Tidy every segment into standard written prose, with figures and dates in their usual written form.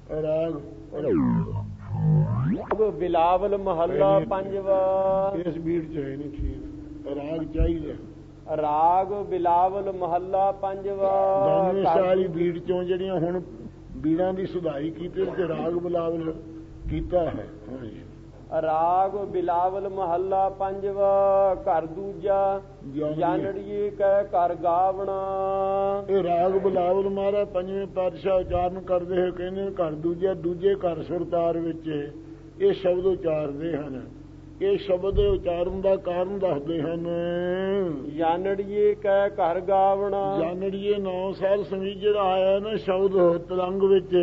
ਰਾਗ ਬਿਲਾਵਲ ਮਹੱਲਾ ਪੰਜਵਾ। ਇਸ ਬੀੜ ਚ ਹੈ ਨਹੀਂ ਠੀਕ, ਰਾਗ ਚਾਹੀਦਾ। ਰਾਗ ਬਿਲਾਵਲ ਮਹੱਲਾ ਪੰਜਵਾ। 92 ਵਾਲੀ ਬੀੜ ਚੋਂ ਜਿਹੜੀਆਂ ਹੁਣ ਬੀੜਾਂ ਦੀ ਸੁਧਾਈ ਕੀਤੀ ਤੇ ਰਾਗ ਬਿਲਾਵਲ ਕੀਤਾ ਹੈ। ਰਾਗ ਬਿਲਾਵਲ ਮਹੱਲਾ ਪੰਜਵਾ। ਘਰ ਦੂਜਾ ਜਾਨੜੀਏ ਕਹਿ ਘਰ ਗਾਵਣਾ। ਇਹ ਰਾਗ ਬਿਲਾਵਲ ਮਹਾਰਾਜ ਪੰਜਵੇਂ ਪਾਤਸ਼ਾਹ ਉਚਾਰਨ ਕਰਦੇ ਹੋਏ ਕਹਿੰਦੇ ਘਰ ਦੂਜਾ, ਦੂਜੇ ਘਰ ਸੁਰਤਾਰ ਵਿੱਚ ਇਹ ਸ਼ਬਦ ਉਚਾਰਦੇ ਹਨ। ਇਹ ਸ਼ਬਦ ਉਚਾਰਨ ਦਾ ਕਾਰਨ ਦੱਸਦੇ ਹਨ। ਜਾਨੜੀਏ ਕਹਿ ਘਰ ਗਾਵਣਾ। ਜਾਨੜੀਏ 9 ਸਾਲ ਸਮੇਂ ਜਿਹੜਾ ਆਇਆ ਨਾ ਸ਼ਬਦ ਤਰੰਗ ਵਿੱਚ,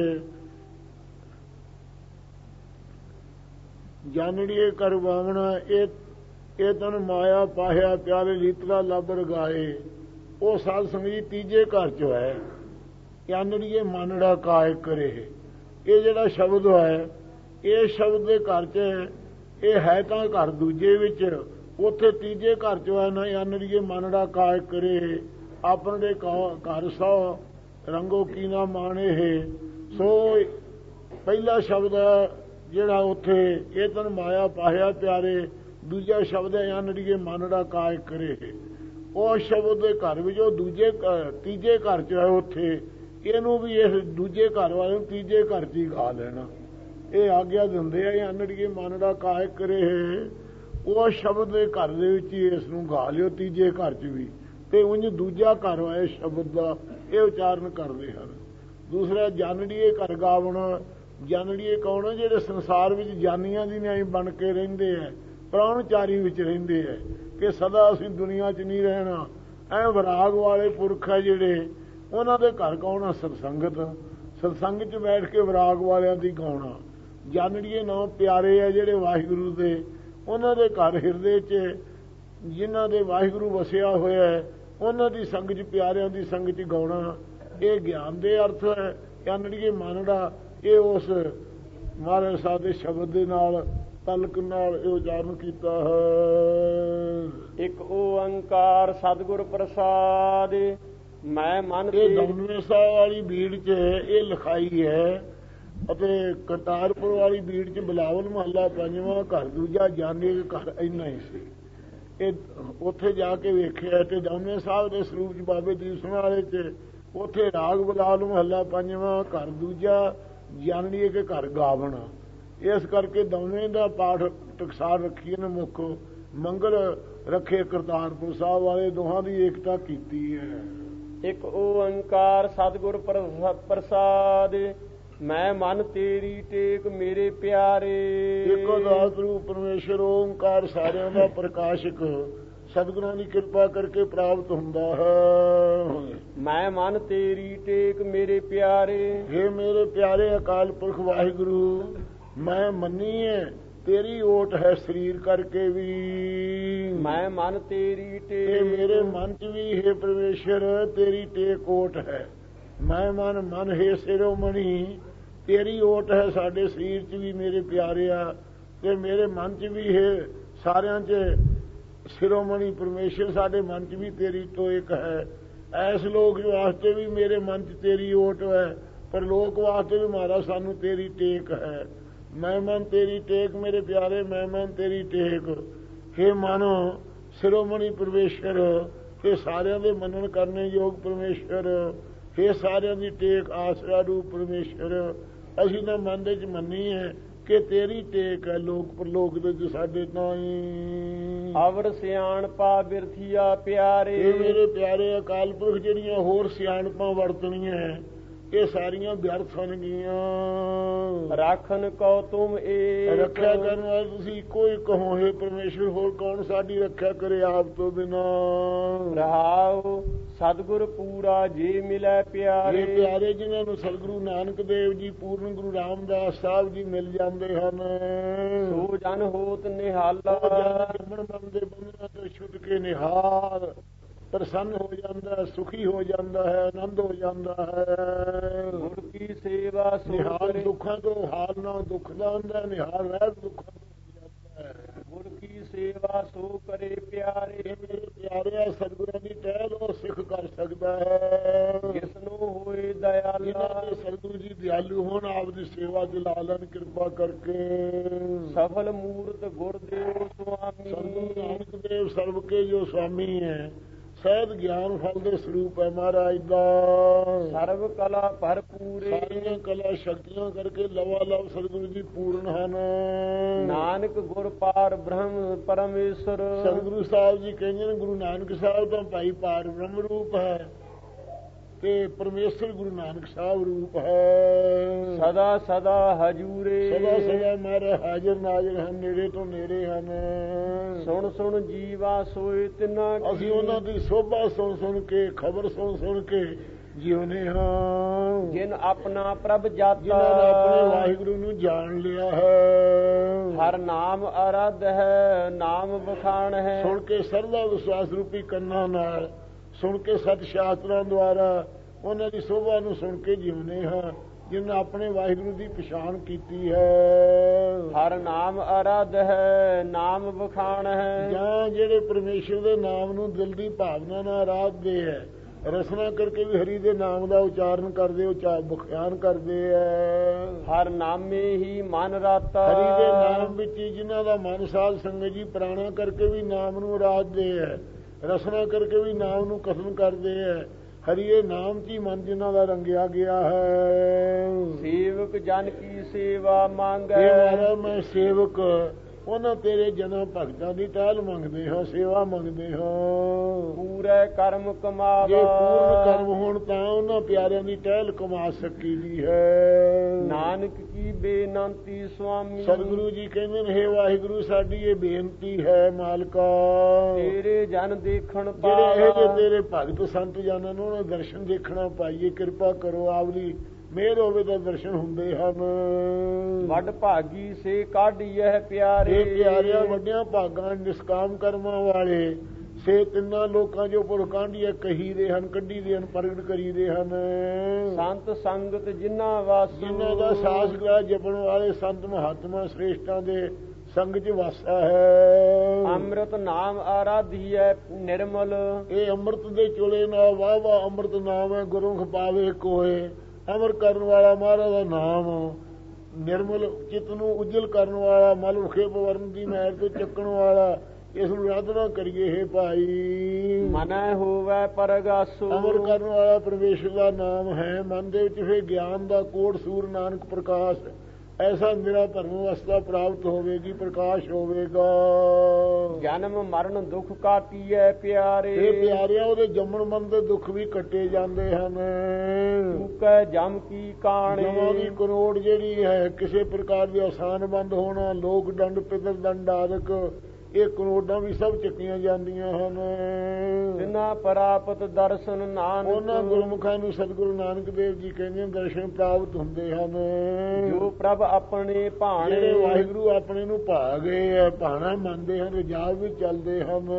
ਜਾਨੜੀਏ ਕਰ ਵਾਵਣਾ, ਇਹ ਤਨ ਮਾਇਆ ਪਾਹਿਆ ਪਿਆਰੇ ਲੀਤਰਾ ਲੱਭ ਰਗਾਏ। ਉਹ ਸਾਧ ਸੰਗਤ ਤੀਜੇ ਘਰ ਚ ਹੈ। ਜਾਨੜੀਏ ਮਾਨੜਾ ਕਾਇ ਕਰੇ। ਇਹ ਜਿਹੜਾ ਸ਼ਬਦ ਹੈ ਇਹ ਸ਼ਬਦ ਦੇ ਘਰ ਚ ਇਹ ਹੈ ਤਾਂ ਘਰ ਦੂਜੇ ਵਿੱਚ, ਉੱਥੇ ਤੀਜੇ ਘਰ ਚ ਹੈ ਨਾ। ਜਾਨੜੀਏ ਮਾਨੜਾ ਕਾਇ ਕਰੇ। ਆਪਣੇ ਘਰ ਸੋ ਰੰਗੋ ਕੀ ਨਾ ਮਾਣੇ ਹੈ। ਸੋ ਪਹਿਲਾ ਸ਼ਬਦ ਜਿਹੜਾ ਉੱਥੇ ਇਹ ਤਨ ਮਾਇਆ ਪਾਹਿਆ ਪਿਆਰੇ, ਦੂਜਾ ਸ਼ਬਦ ਹੈ ਜਾਨੜੀਏ ਮਾਨੜਾ ਕਾਇ ਕਰੇ। ਉਹ ਸ਼ਬਦ ਦੇ ਘਰ ਵਿੱਚ ਉਹ ਤੀਜੇ ਘਰ ਚ ਹੈ ਉੱਥੇ, ਇਹਨੂੰ ਵੀ ਇਸ ਦੂਜੇ ਘਰ ਵਾਲੇ ਨੂੰ ਤੀਜੇ ਘਰ ਚ ਹੀ ਗਾ ਲੈਣਾ। ਇਹ ਆਗਿਆ ਦਿੰਦੇ ਆ ਜਾਨੜੀਏ ਮਾਨੜਾ ਕਾਇ ਕਰੇ। ਉਹ ਸ਼ਬਦ ਦੇ ਘਰ ਦੇ ਵਿੱਚ ਹੀ ਇਸ ਨੂੰ ਗਾ ਲਿਓ ਤੀਜੇ ਘਰ ਚ ਵੀ। ਤੇ ਉਂਝ ਦੂਜਾ ਘਰ ਹੈ ਸ਼ਬਦ ਦਾ ਇਹ ਉਚਾਰਨ ਕਰਦੇ ਹਨ। ਦੂਸਰਾ ਜਾਨੜੀਏ ਘਰ ਗਾਵਣਾ। ਜਾਨੜੀਏ ਕੌਣ? ਜਿਹੜੇ ਸੰਸਾਰ ਵਿੱਚ ਜਾਨੀਆਂ ਦੀ ਨਿਆਈ ਬਣ ਕੇ ਰਹਿੰਦੇ ਹੈ, ਪ੍ਰਾਹੁਣਚਾਰੀ ਵਿੱਚ ਰਹਿੰਦੇ ਹੈ ਕਿ ਸਦਾ ਅਸੀਂ ਦੁਨੀਆ 'ਚ ਨਹੀਂ ਰਹਿਣਾ। ਐ ਵਿਰਾਗ ਵਾਲੇ ਪੁਰਖ ਹੈ ਜਿਹੜੇ, ਉਹਨਾਂ ਦੇ ਘਰ ਗਾਉਣਾ ਸਤਸੰਗਤ। ਸਤਸੰਗ 'ਚ ਬੈਠ ਕੇ ਵਿਰਾਗ ਵਾਲਿਆਂ ਦੀ ਗਾਉਣਾ। ਜਾਨੜੀਏ 9 ਪਿਆਰੇ ਹੈ ਜਿਹੜੇ ਵਾਹਿਗੁਰੂ ਦੇ, ਉਹਨਾਂ ਦੇ ਘਰ ਹਿਰਦੇ 'ਚ ਜਿਨ੍ਹਾਂ ਦੇ ਵਾਹਿਗੁਰੂ ਵਸਿਆ ਹੋਇਆ ਹੈ ਉਹਨਾਂ ਦੀ ਸੰਗ 'ਚ, ਪਿਆਰਿਆਂ ਦੀ ਸੰਗ 'ਚ ਗਾਉਣਾ। ਇਹ ਗਿਆਨ ਦੇ ਅਰਥ ਹੈ। ਜਾਨੜੀਏ ਮਾਨੜਾ ਇਹ ਉਸ ਮਹਾਰਾਜ ਸਾਹਿਬ ਦੇ ਸ਼ਬਦ ਦੇ ਨਾਲ ਤਲਕ ਨਾਲ ਇਹ ਉਚਾਰਨ ਕੀਤਾ ਹੈ। ਇੱਕ ਓੰਕਾਰ ਸਤਿਗੁਰ ਪ੍ਰਸਾਦ ਮੈਂ ਮਨ। ਇਹ 92 ਸਾਹਿਬ ਵਾਲੀ ਬੀੜ 'ਚ ਇਹ ਲਿਖਾਈ ਹੈ। ਅਤੇ ਕਰਤਾਰਪੁਰ ਵਾਲੀ ਬੀੜ 'ਚ ਬਿਲਾਵਲ ਮਹੱਲਾ ਪੰਜਵਾਂ ਘਰ ਦੂਜਾ ਜਾਨੇ ਘਰ ਇੰਨਾ ਹੀ ਸੀ। ਇਹ ਉੱਥੇ ਜਾ ਕੇ ਵੇਖਿਆ ਤੇ 92 ਸਾਹਿਬ ਦੇ ਸਰੂਪ 'ਚ ਬਾਬੇ ਦੀਪ ਸਿੰਘ ਵਾਲੇ 'ਚ ਉੱਥੇ ਰਾਗ ਬਿਲਾਵਲ ਮਹੱਲਾ ਪੰਜਵਾਂ ਘਰ ਦੂਜਾ ਜਾਨੜੀਏ ਕਿ ਘਰ ਗਾਵਣਾ। ਇਸ ਕਰਕੇ 92 ਦਾ ਪਾਠ ਟਕਸਾਲ ਰੱਖੀਏ ਨੇ ਮੁੱਖ ਮੰਗਲ ਰੱਖੇ ਕਰਤਾਰਪੁਰ ਸਾਹਿਬ ਵਾਲੇ, ਦੋਹਾਂ ਦੀ ਏਕਤਾ ਕੀਤੀ ਹੈ। ਇੱਕ ਓੰਕਾਰ ਸਤਿਗੁਰ ਪ੍ਰਸਾਦ ਮੈਂ ਮਨ ਤੇਰੀ ਟੇਕ ਮੇਰੇ ਪਿਆਰੇ। ਇੱਕੋ ਦਾਸ ਰੂਪ ਪਰਮੇਸ਼ਰ ਓੰਕਾਰ ਸਾਰਿਆਂ ਦਾ ਪ੍ਰਕਾਸ਼ਕ ਸਤਿਗੁਰਾਂ ਦੀ ਕਿਰਪਾ ਕਰਕੇ ਪ੍ਰਾਪਤ ਹੁੰਦਾ ਹੈ। ਮੈਂ ਮਨ ਤੇਰੀ ਟੇਕ ਮੇਰੇ ਪਿਆਰੇ। हे ਮੇਰੇ ਪਿਆਰੇ ਅਕਾਲ ਪੁਰਖ ਵਾਹਿਗੁਰੂ, ਮੈਂ ਮੰਨੀ ਹੈ ਤੇਰੀ ਓਟ ਹੈ ਸਰੀਰ ਕਰਕੇ ਵੀ। ਮੈਂ ਮਨ ਤੇਰੀ ਟੇਕ, ਮੇਰੇ ਮਨ ਚ ਵੀ ਹੈ ਪਰਮੇਸ਼ਰ ਤੇਰੀ ਟੇਕ ਓਟ ਹੈ। ਮੈਂ ਮਨ ਹੈ ਸਿਰੋਮਣੀ ਤੇਰੀ ਓਟ ਹੈ ਸਾਡੇ ਸਰੀਰ ਚ ਵੀ ਮੇਰੇ ਪਿਆਰਿਆ, ਤੇ ਮੇਰੇ ਮਨ ਚ ਵੀ ਹੈ ਸਾਰਿਆਂ ਚ ਸਿਰੋਮਣੀ ਪਰਮੇਸ਼ਰ ਸਾਡੇ ਮਨ ਚ ਵੀ ਤੇਰੀ ਟੋਇਕ ਹੈ। ਐਸ ਲੋਕ ਵਾਸਤੇ ਵੀ ਮੇਰੇ ਮਨ ਚ ਤੇਰੀ ਓਟ ਹੈ, ਪਰ ਲੋਕ ਵਾਸਤੇ ਵੀ ਮਹਾਰਾਜ ਸਾਨੂੰ ਤੇਰੀ ਟੇਕ ਹੈ। ਮੈਂ ਮਨ ਤੇਰੀ ਟੇਕ ਮੇਰੇ ਪਿਆਰੇ, ਮੈਂ ਮਨ ਤੇਰੀ ਟੇਕ। हे ਮਨੋ ਸਿਰੋਮਣੀ ਪਰਮੇਸ਼ਰ, हे ਸਾਰਿਆਂ ਦੇ ਮੰਨਣ ਕਰਨੇ ਯੋਗ ਪਰਮੇਸ਼ਰ, हे ਸਾਰਿਆਂ ਦੀ ਟੇਕ ਆਸਰਾ ਰੂਪ ਪਰਮੇਸ਼ਰ। ਅਸੀਂ ਤਾਂ ਮਨ ਦੇ ਚ ਮੰਨੀ ਹੈ ਕਿ ਤੇਰੀ ਟੇਕ ਹੈ ਲੋਕ ਪਰਲੋਕ ਦੇ ਸਾਡੇ ਤਾਈਂ। ਅਵਰ ਸਿਆਣਪਾ ਬਿਰਥੀਆ ਪਿਆਰੇ। ਇਹ ਮੇਰੇ ਪਿਆਰੇ ਅਕਾਲ ਪੁਰਖ ਜਿਹੜੀਆਂ ਹੋਰ ਸਿਆਣਪਾਂ ਵਰਤਣੀਆਂ ਇਹ ਸਾਰੀਆਂ ਵਿਅਰਥ ਹੋਣਗੀਆਂ। ਰਾਖਨ ਕਉ ਤੁਮ ਏਕ। ਰੱਖਿਆ ਕਰਨ ਵਾਲੇ ਤੁਸੀਂ ਇੱਕੋ ਹੀ ਕਹੋ ਹੈ ਪਰਮੇਸ਼ਰ, ਹੋਰ ਕੌਣ ਸਾਡੀ ਰੱਖਿਆ ਕਰੇ ਆਪ ਤੋਂ ਬਿਨਾਂ। ਰਹਾਉ ਸਤਿਗੁਰ ਪੂਰਾ ਜੇ ਮਿਲੈ ਪਿਆਰੇ। ਇਹ ਪਿਆਰੇ ਜਿਨ੍ਹਾਂ ਨੂੰ ਸਤਿਗੁਰੂ ਨਾਨਕ ਦੇਵ ਜੀ, ਪੂਰਨ ਗੁਰੂ ਰਾਮਦਾਸ ਸਾਹਿਬ ਜੀ ਮਿਲ ਜਾਂਦੇ ਹਨ। ਸੋ ਜਨ ਹੋਤ ਨਿਹਾਲਾ। ਜੰਮਣ ਮਨ ਦੇ ਬੰਧਨਾਂ ਤੋਂ ਛੁੱਟ ਕੇ ਨਿਹਾਲ ਪ੍ਰਸੰਨ ਹੋ ਜਾਂਦਾ ਹੈ, ਸੁਖੀ ਹੋ ਜਾਂਦਾ ਹੈ, ਆਨੰਦ ਹੋ ਜਾਂਦਾ ਹੈ। ਗੁਰ ਕੀ ਸੇਵਾ ਨਿਹਾਲ ਦੁੱਖਾਂ ਤੋਂ ਹਾਲ ਨਾਲ ਦੁੱਖ ਦਾ ਹੁੰਦਾ, ਨਿਹਾਲ ਰਹਿਤ ਦੁੱਖਾਂ ਤੋਂ ਹੋ ਜਾਂਦਾ ਹੈ। ਗੁਰ ਕੀ ਸੇਵਾ ਸੋ ਕਰੇ ਪਿਆਰੇ। ਮੇਰੇ ਪਿਆਰਿਆ ਸਤਿਗੁਰਾਂ ਦੀ ਟਹਿਲ ਉਹ ਸਿੱਖ ਕਰ ਸਕਦਾ ਹੈ। ਜਿਸ ਨੂੰ ਹੋਏ ਦਇਆਲਾ। ਜਿਨ੍ਹਾਂ ਦੇ ਸਤਿਗੁਰੂ ਜੀ ਦਿਆਲੂ ਹੋਣ, ਆਪ ਦੀ ਸੇਵਾ ਚ ਲਾ ਲੈਣ ਕਿਰਪਾ ਕਰਕੇ। ਸਫਲ ਮੂਰਤ ਗੁਰਦੇਵ ਸੁਆਮੀ। ਸਤਿਗੁਰੂ ਨਾਨਕ ਦੇਵ ਸਰਬ ਕੇ ਜੋ ਸੁਆਮੀ ਹੈ, ਸਹਿਤ ਗਿਆਨ ਫਲ ਦੇ ਸਰੂਪ ਹੈ ਮਹਾਰਾਜ ਦਾ। ਸਰਬ ਕਲਾ ਭਰਪੂਰੇ। ਸਾਰੀਆਂ ਕਲਾ ਸ਼ਕਤੀਆਂ ਕਰਕੇ ਲਵਾ ਲਵ ਸਤਿਗੁਰੂ ਜੀ ਪੂਰਨ ਹਨ। ਨਾਨਕ ਗੁਰ ਪਾਰ ਬ੍ਰਹਮ ਪਰਮੇਸ਼ਰ। ਸਤਿਗੁਰੂ ਸਾਹਿਬ ਜੀ ਕਹਿੰਦੇ ਨੇ, ਗੁਰੂ ਨਾਨਕ ਸਾਹਿਬ ਤਾਂ ਭਾਈ ਪਾਰ ਬ੍ਰਹਮ ਰੂਪ ਹੈ ਤੇ ਪਰਮੇਸ਼ਰ ਗੁਰੂ ਨਾਨਕ ਸਾਹਿਬ ਰੂਪ ਹੈ। ਸਦਾ ਸਦਾ ਹਜੂਰੇ। ਸਦਾ ਸਦਾ ਮਾਰੇ ਹਾਜ਼ਰ ਨਾਜ਼ਰ ਹਨ, ਨੇੜੇ ਤੋਂ ਨੇੜੇ ਹਨ। ਸੁਣ ਸੁਣ ਜੀਵਾ ਸੋਏ ਤਿਨਾ। ਅਸੀਂ ਉਹਨਾਂ ਦੀ ਸੋਭਾ ਸੁਣ ਸੁਣ ਕੇ, ਖਬਰ ਸੁਣ ਸੁਣ ਕੇ ਜਿਉਨੇ ਹਾਂ। ਜਿਨ ਆਪਣਾ ਪ੍ਰਭ ਜਾਤਾ। ਜਿਨ੍ਹਾਂ ਨੇ ਆਪਣੇ ਵਾਹਿਗੁਰੂ ਨੂੰ ਜਾਣ ਲਿਆ ਹੈ। ਹਰ ਨਾਮ ਅਰਧ ਹੈ, ਨਾਮ ਬਖਾਣ ਹੈ। ਸੁਣ ਕੇ ਸਰਦਾ ਵਿਸ਼ਵਾਸ ਰੂਪੀ ਕੰਨਾਂ ਨਾਲ, ਸੁਣ ਕੇ ਸਤ ਸ਼ਾਸਤਰਾਂ ਦੁਆਰਾ ਉਹਨਾਂ ਦੀ ਸੋਭਾ ਨੂੰ ਸੁਣ ਕੇ ਜਿਉਨੇ ਹਾਂ, ਜਿਨ੍ਹਾਂ ਆਪਣੇ ਵਾਹਿਗੁਰੂ ਦੀ ਪਛਾਣ ਕੀਤੀ ਹੈ। ਹਰ ਨਾਮ ਅਰਧ ਹੈ, ਨਾਮ ਬਖਾਣ ਹੈ। ਜਾਂ ਜਿਹੜੇ ਪਰਮੇਸ਼ਰ ਦੇ ਨਾਮ ਨੂੰ ਦਿਲ ਦੀ ਭਾਵਨਾ ਨਾਲ ਆਰਾਧਦੇ ਹੈ, ਰਸਨਾ ਕਰਕੇ ਵੀ ਹਰੀ ਦੇ ਨਾਮ ਦਾ ਉਚਾਰਨ ਕਰਦੇ, ਬਖਿਆਨ ਕਰਦੇ ਹੈ। ਹਰ ਨਾਮੇ ਹੀ ਮਨ ਰਾਤਾ। ਹਰੀ ਦੇ ਨਾਮ ਵਿੱਚ ਜਿਨ੍ਹਾਂ ਦਾ ਮਨ ਸਾਧ ਸੰਗਤ ਜੀ ਪ੍ਰਾਣਾ ਕਰਕੇ ਵੀ ਨਾਮ ਨੂੰ ਆਰਾਧਦੇ ਹੈ, ਰਸਨਾ ਕਰਕੇ ਵੀ ਨਾਮ ਨੂੰ ਕਥਨ ਕਰਦੇ ਹੈ। ਹਰੀਏ ਨਾਮ ਚ ਹੀ ਮਨ ਜਿਨ੍ਹਾਂ ਦਾ ਰੰਗਿਆ ਗਿਆ ਹੈ। ਸੇਵਕ ਜਨ ਕੀ ਸੇਵਾ ਮੰਗੈ। ਇਹ ਮਹਾਰਾਜ ਮੈਂ ਸੇਵਕ ਉਹਨਾਂ ਤੇਰੇ ਜਨਾਂ ਭਗਤਾਂ ਦੀ ਟਹਿਲ ਮੰਗਦੇ ਹਾਂ, ਸੇਵਾ ਮੰਗਦੇ ਹਾਂ। ਪੂਰੇ ਕਰਮ ਕਮਾਵਾ। ਜੇ ਪੂਰਨ ਕਰਮ ਹੋਣ ਤਾਂ ਉਹਨਾਂ ਪਿਆਰਿਆਂ ਦੀ ਟਹਿਲ ਕਮਾ ਸਕੀ ਦੀ ਹੈ। ਨਾਨਕ ਕੀ ਬੇਨੰਤੀ ਸੁਆਮੀ। ਸਤਿਗੁਰੂ ਜੀ ਕਹਿੰਦੇ ਨੇ, ਹੇ ਵਾਹਿਗੁਰੂ ਸਾਡੀ ਇਹ ਬੇਨਤੀ ਹੈ ਮਾਲਕਾ, ਤੇਰੇ ਜਨ ਦੇਖਣ ਜਿਹੜੇ ਇਹ ਜੇ ਪਾਵਾ। ਤੇਰੇ ਭਗਤ ਸੰਤ ਜਨਾਂ ਨੂੰ ਉਹਨਾਂ ਦਰਸ਼ਨ ਦੇਖਣਾ ਪਾਈਏ, ਕਿਰਪਾ ਕਰੋ। ਆਪਦੀ ਮਿਹਰ ਹੋਵੇ ਤਾਂ ਦਰਸ਼ਨ ਹੁੰਦੇ ਹਨ। ਵੱਡ ਭਾਗੀ ਸੇ ਕਾਢੀਐ ਪਿਆਰੇ। ਇਹ ਪਿਆਰਿਆਂ ਵੱਡਿਆਂ ਭਾਗਾਂ ਨਿਸ਼ਕਾਮ ਕਰਮਾਂ ਵਾਲੇ ਸੇ ਤਿੰਨਾਂ ਲੋਕਾਂ ਜੋ ਪੁਰਕਾਂਡੀਆਂ ਕਹੀ ਦੇ ਹਨ, ਕੱਢੀ ਦੇ ਹਨ, ਪ੍ਰਗਟ ਕਰੀ ਦੇ ਹਨ। ਸੰਤ ਸੰਗਤ ਜਿਨ੍ਹਾਂ ਵਾਸ। ਜਿਨ੍ਹਾਂ ਦਾ ਸਾਸ ਗ੍ਰਹਿ ਜਪਣ ਵਾਲੇ ਸੰਤ ਮਹਾਤਮਾ ਸ੍ਰੇਸ਼ਟਾਂ ਦੇ ਸੰਗ ਚ ਵਾਸਾ ਹੈ। ਅੰਮ੍ਰਿਤ ਨਾਮ ਆਰਾਧੀਐ ਨਿਰਮਲ। ਇਹ ਅੰਮ੍ਰਿਤ ਦੇ ਚੋਲੇ ਨਾਲ ਵਾਹ ਵਾਹ ਅੰਮ੍ਰਿਤ ਨਾਮ ਹੈ, ਗੁਰੂ ਖਪਾਵੇ ਕੋਏ। ਅਮਰ ਕਰਨ ਵਾਲਾ ਮਹਾਰਾਜ ਦਾ ਨਾਮ, ਨਿਰਮਲ ਚਿੱਤ ਨੂੰ ਉਜਲ ਕਰਨ ਵਾਲਾ, ਮਲ ਉਖੇ ਪਵਰਨ ਦੀ ਮਹਿਰ ਤੋਂ ਚੱਕਣ ਵਾਲਾ, ਇਸ ਨੂੰ ਆਰਾਧਨਾ ਕਰੀਏ। ਹੈ ਭਾਈ ਮਨੈ ਹੋਵੈ ਪਰਗਾਸੋ। ਅਮਰ ਕਰਨ ਵਾਲਾ ਪਰਮੇਸ਼ਰ ਦਾ ਨਾਮ ਹੈ। ਮਨ ਦੇ ਵਿੱਚ ਫਿਰ ਗਿਆਨ ਦਾ ਕੋਟ ਸੂਰ ਨਾਨਕ ਪ੍ਰਕਾਸ਼ ਐਸਾ ਮੇਰਾ ਧਰਮ ਅਵਸਥਾ ਪ੍ਰਾਪਤ ਹੋਵੇਗੀ, ਪ੍ਰਕਾਸ਼ ਹੋਵੇਗਾ। ਜਨਮ ਮਰਨ ਦੁੱਖ ਕਾਟੀਐ ਪਿਆਰੇ। ਇਹ ਪਿਆਰਿਆਂ ਉਹਦੇ ਜੰਮਣ ਮਰਨ ਦੇ ਦੁੱਖ ਵੀ ਕੱਟੇ ਜਾਂਦੇ ਹਨ। ਚੂਕੈ ਜਮ ਕੀ ਕਾਣੇ। ਜਮਾਂ ਦੀ ਕਰੋੜ ਜਿਹੜੀ ਹੈ, ਕਿਸੇ ਪ੍ਰਕਾਰ ਦੇ ਆਸਾਨ ਬੰਦ ਹੋਣਾ, ਲੋਕ ਦੰਡ ਪਿਤਰ ਦੰਡ ਆਦਿਕ, ਇਹ ਕਰੋੜਾਂ ਵੀ ਸਭ ਚੱਕੀਆਂ ਜਾਂਦੀਆਂ ਹਨ। ਜਿਨ੍ਹਾਂ ਪ੍ਰਾਪਤ ਦਰਸ਼ਨ ਨਾਨਕ। ਉਹਨਾਂ ਗੁਰਮੁਖਾਂ ਨੂੰ ਸਤਿਗੁਰੂ ਨਾਨਕ ਦੇਵ ਜੀ ਕਹਿੰਦੇ ਦਰਸ਼ਨ ਪ੍ਰਾਪਤ ਹੁੰਦੇ ਹਨ। ਜੋ ਪ੍ਰਭ ਆਪਣੇ ਭਾਣੇ। ਜਿਹੜੇ ਵਾਹਿਗੁਰੂ ਆਪਣੇ ਨੂੰ ਭਾ ਗਏ ਹੈ, ਭਾਣਾ ਮੰਨਦੇ ਹਨ, ਰਜਾਵ ਵੀ ਚੱਲਦੇ ਹਨ।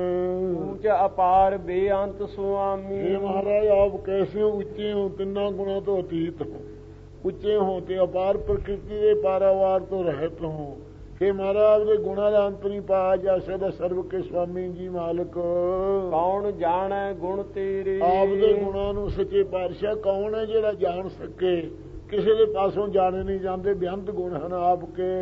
ਉੱਚ ਅਪਾਰ ਬੇਅੰਤ ਸੁਆਮੀ। ਇਹ ਮਹਾਰਾਜ ਆਪ ਕੈਸੇ ਉੱਚੇ ਹੋ, ਤਿੰਨਾਂ ਗੁਣਾਂ ਤੋਂ ਅਤੀਤ ਹੋ, ਉੱਚੇ ਹੋ ਤੇ ਅਪਾਰ ਪ੍ਰਕਿਰਤੀ ਦੇ ਪਾਰਾਵਾਰ ਤੋਂ ਰਹਿਤ ਹੋ। हे महाराज ਦੇ ਗੁਣਾ ਦਾ ਅੰਤ ਨਹੀਂ ਪਾਇਆ ਜਾ ਸਕਦਾ। ਸਰਬ ਕੇ ਸੁਆਮੀ ਜੀ ਮਾਲਕ, ਕੌਣ ਜਾਣੈ ਗੁਣ ਤੇਰੇ। ਆਪ ਦੇ ਗੁਣਾਂ ਨੂੰ ਸੱਚੇ ਪਾਤਸ਼ਾਹ ਕੌਣ ਹੈ ਜਿਹੜਾ ਜਾਣ ਸਕੇ। ਕਿਸੇ ਦੇ ਪਾਸੋਂ ਜਾਣੇ ਨਹੀਂ ਜਾਂਦੇ, ਬੇਅੰਤ ਗੁਣ ਹਨ ਆਪ ਕੇ।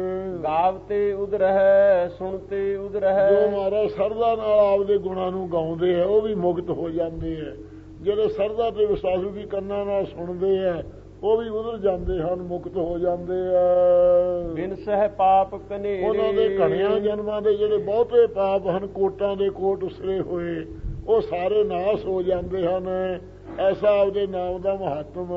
ਗਾਵਤੇ ਉਦਰਹਿ ਸੁਣਤੇ ਉਦਰਹਿ। ਜੋ ਮਹਾਰਾਜ ਸਰਦਾ ਨਾਲ ਆਪ ਦੇ ਗੁਣਾਂ ਨੂੰ ਗਾਉਂਦੇ ਹੈ, ਉਹ ਵੀ ਮੁਕਤ ਹੋ ਜਾਂਦੇ ਹੈ। ਜਿਹੜੇ ਸਰਦਾ ਤੇ ਵਿਸ਼ਵਾਸ ਵੀ ਕੰਨਾਂ ਨਾਲ ਸੁਣਦੇ ਹੈ, ਉਹ ਵੀ ਉਧਰ ਜਾਂਦੇ ਹਨ, ਮੁਕਤ ਹੋ ਜਾਂਦੇ ਆ। ਬਿਨ ਸਹਿ ਪਾਪ ਕਨੇਰੇ। ਉਹਨਾਂ ਦੇ ਘਣਿਆਂ ਜਨਮਾਂ ਦੇ ਜਿਹੜੇ ਬਹੁਤੇ ਪਾਪ ਹਨ, ਕੋਟਾਂ ਦੇ ਕੋਟ ਉਸਰੇ ਹੋਏ, ਉਹ ਸਾਰੇ ਨਾਸ ਹੋ ਜਾਂਦੇ ਹਨ। ਐਸਾ ਆਪਦੇ ਨਾਮ ਦਾ ਮਹੱਤਮ।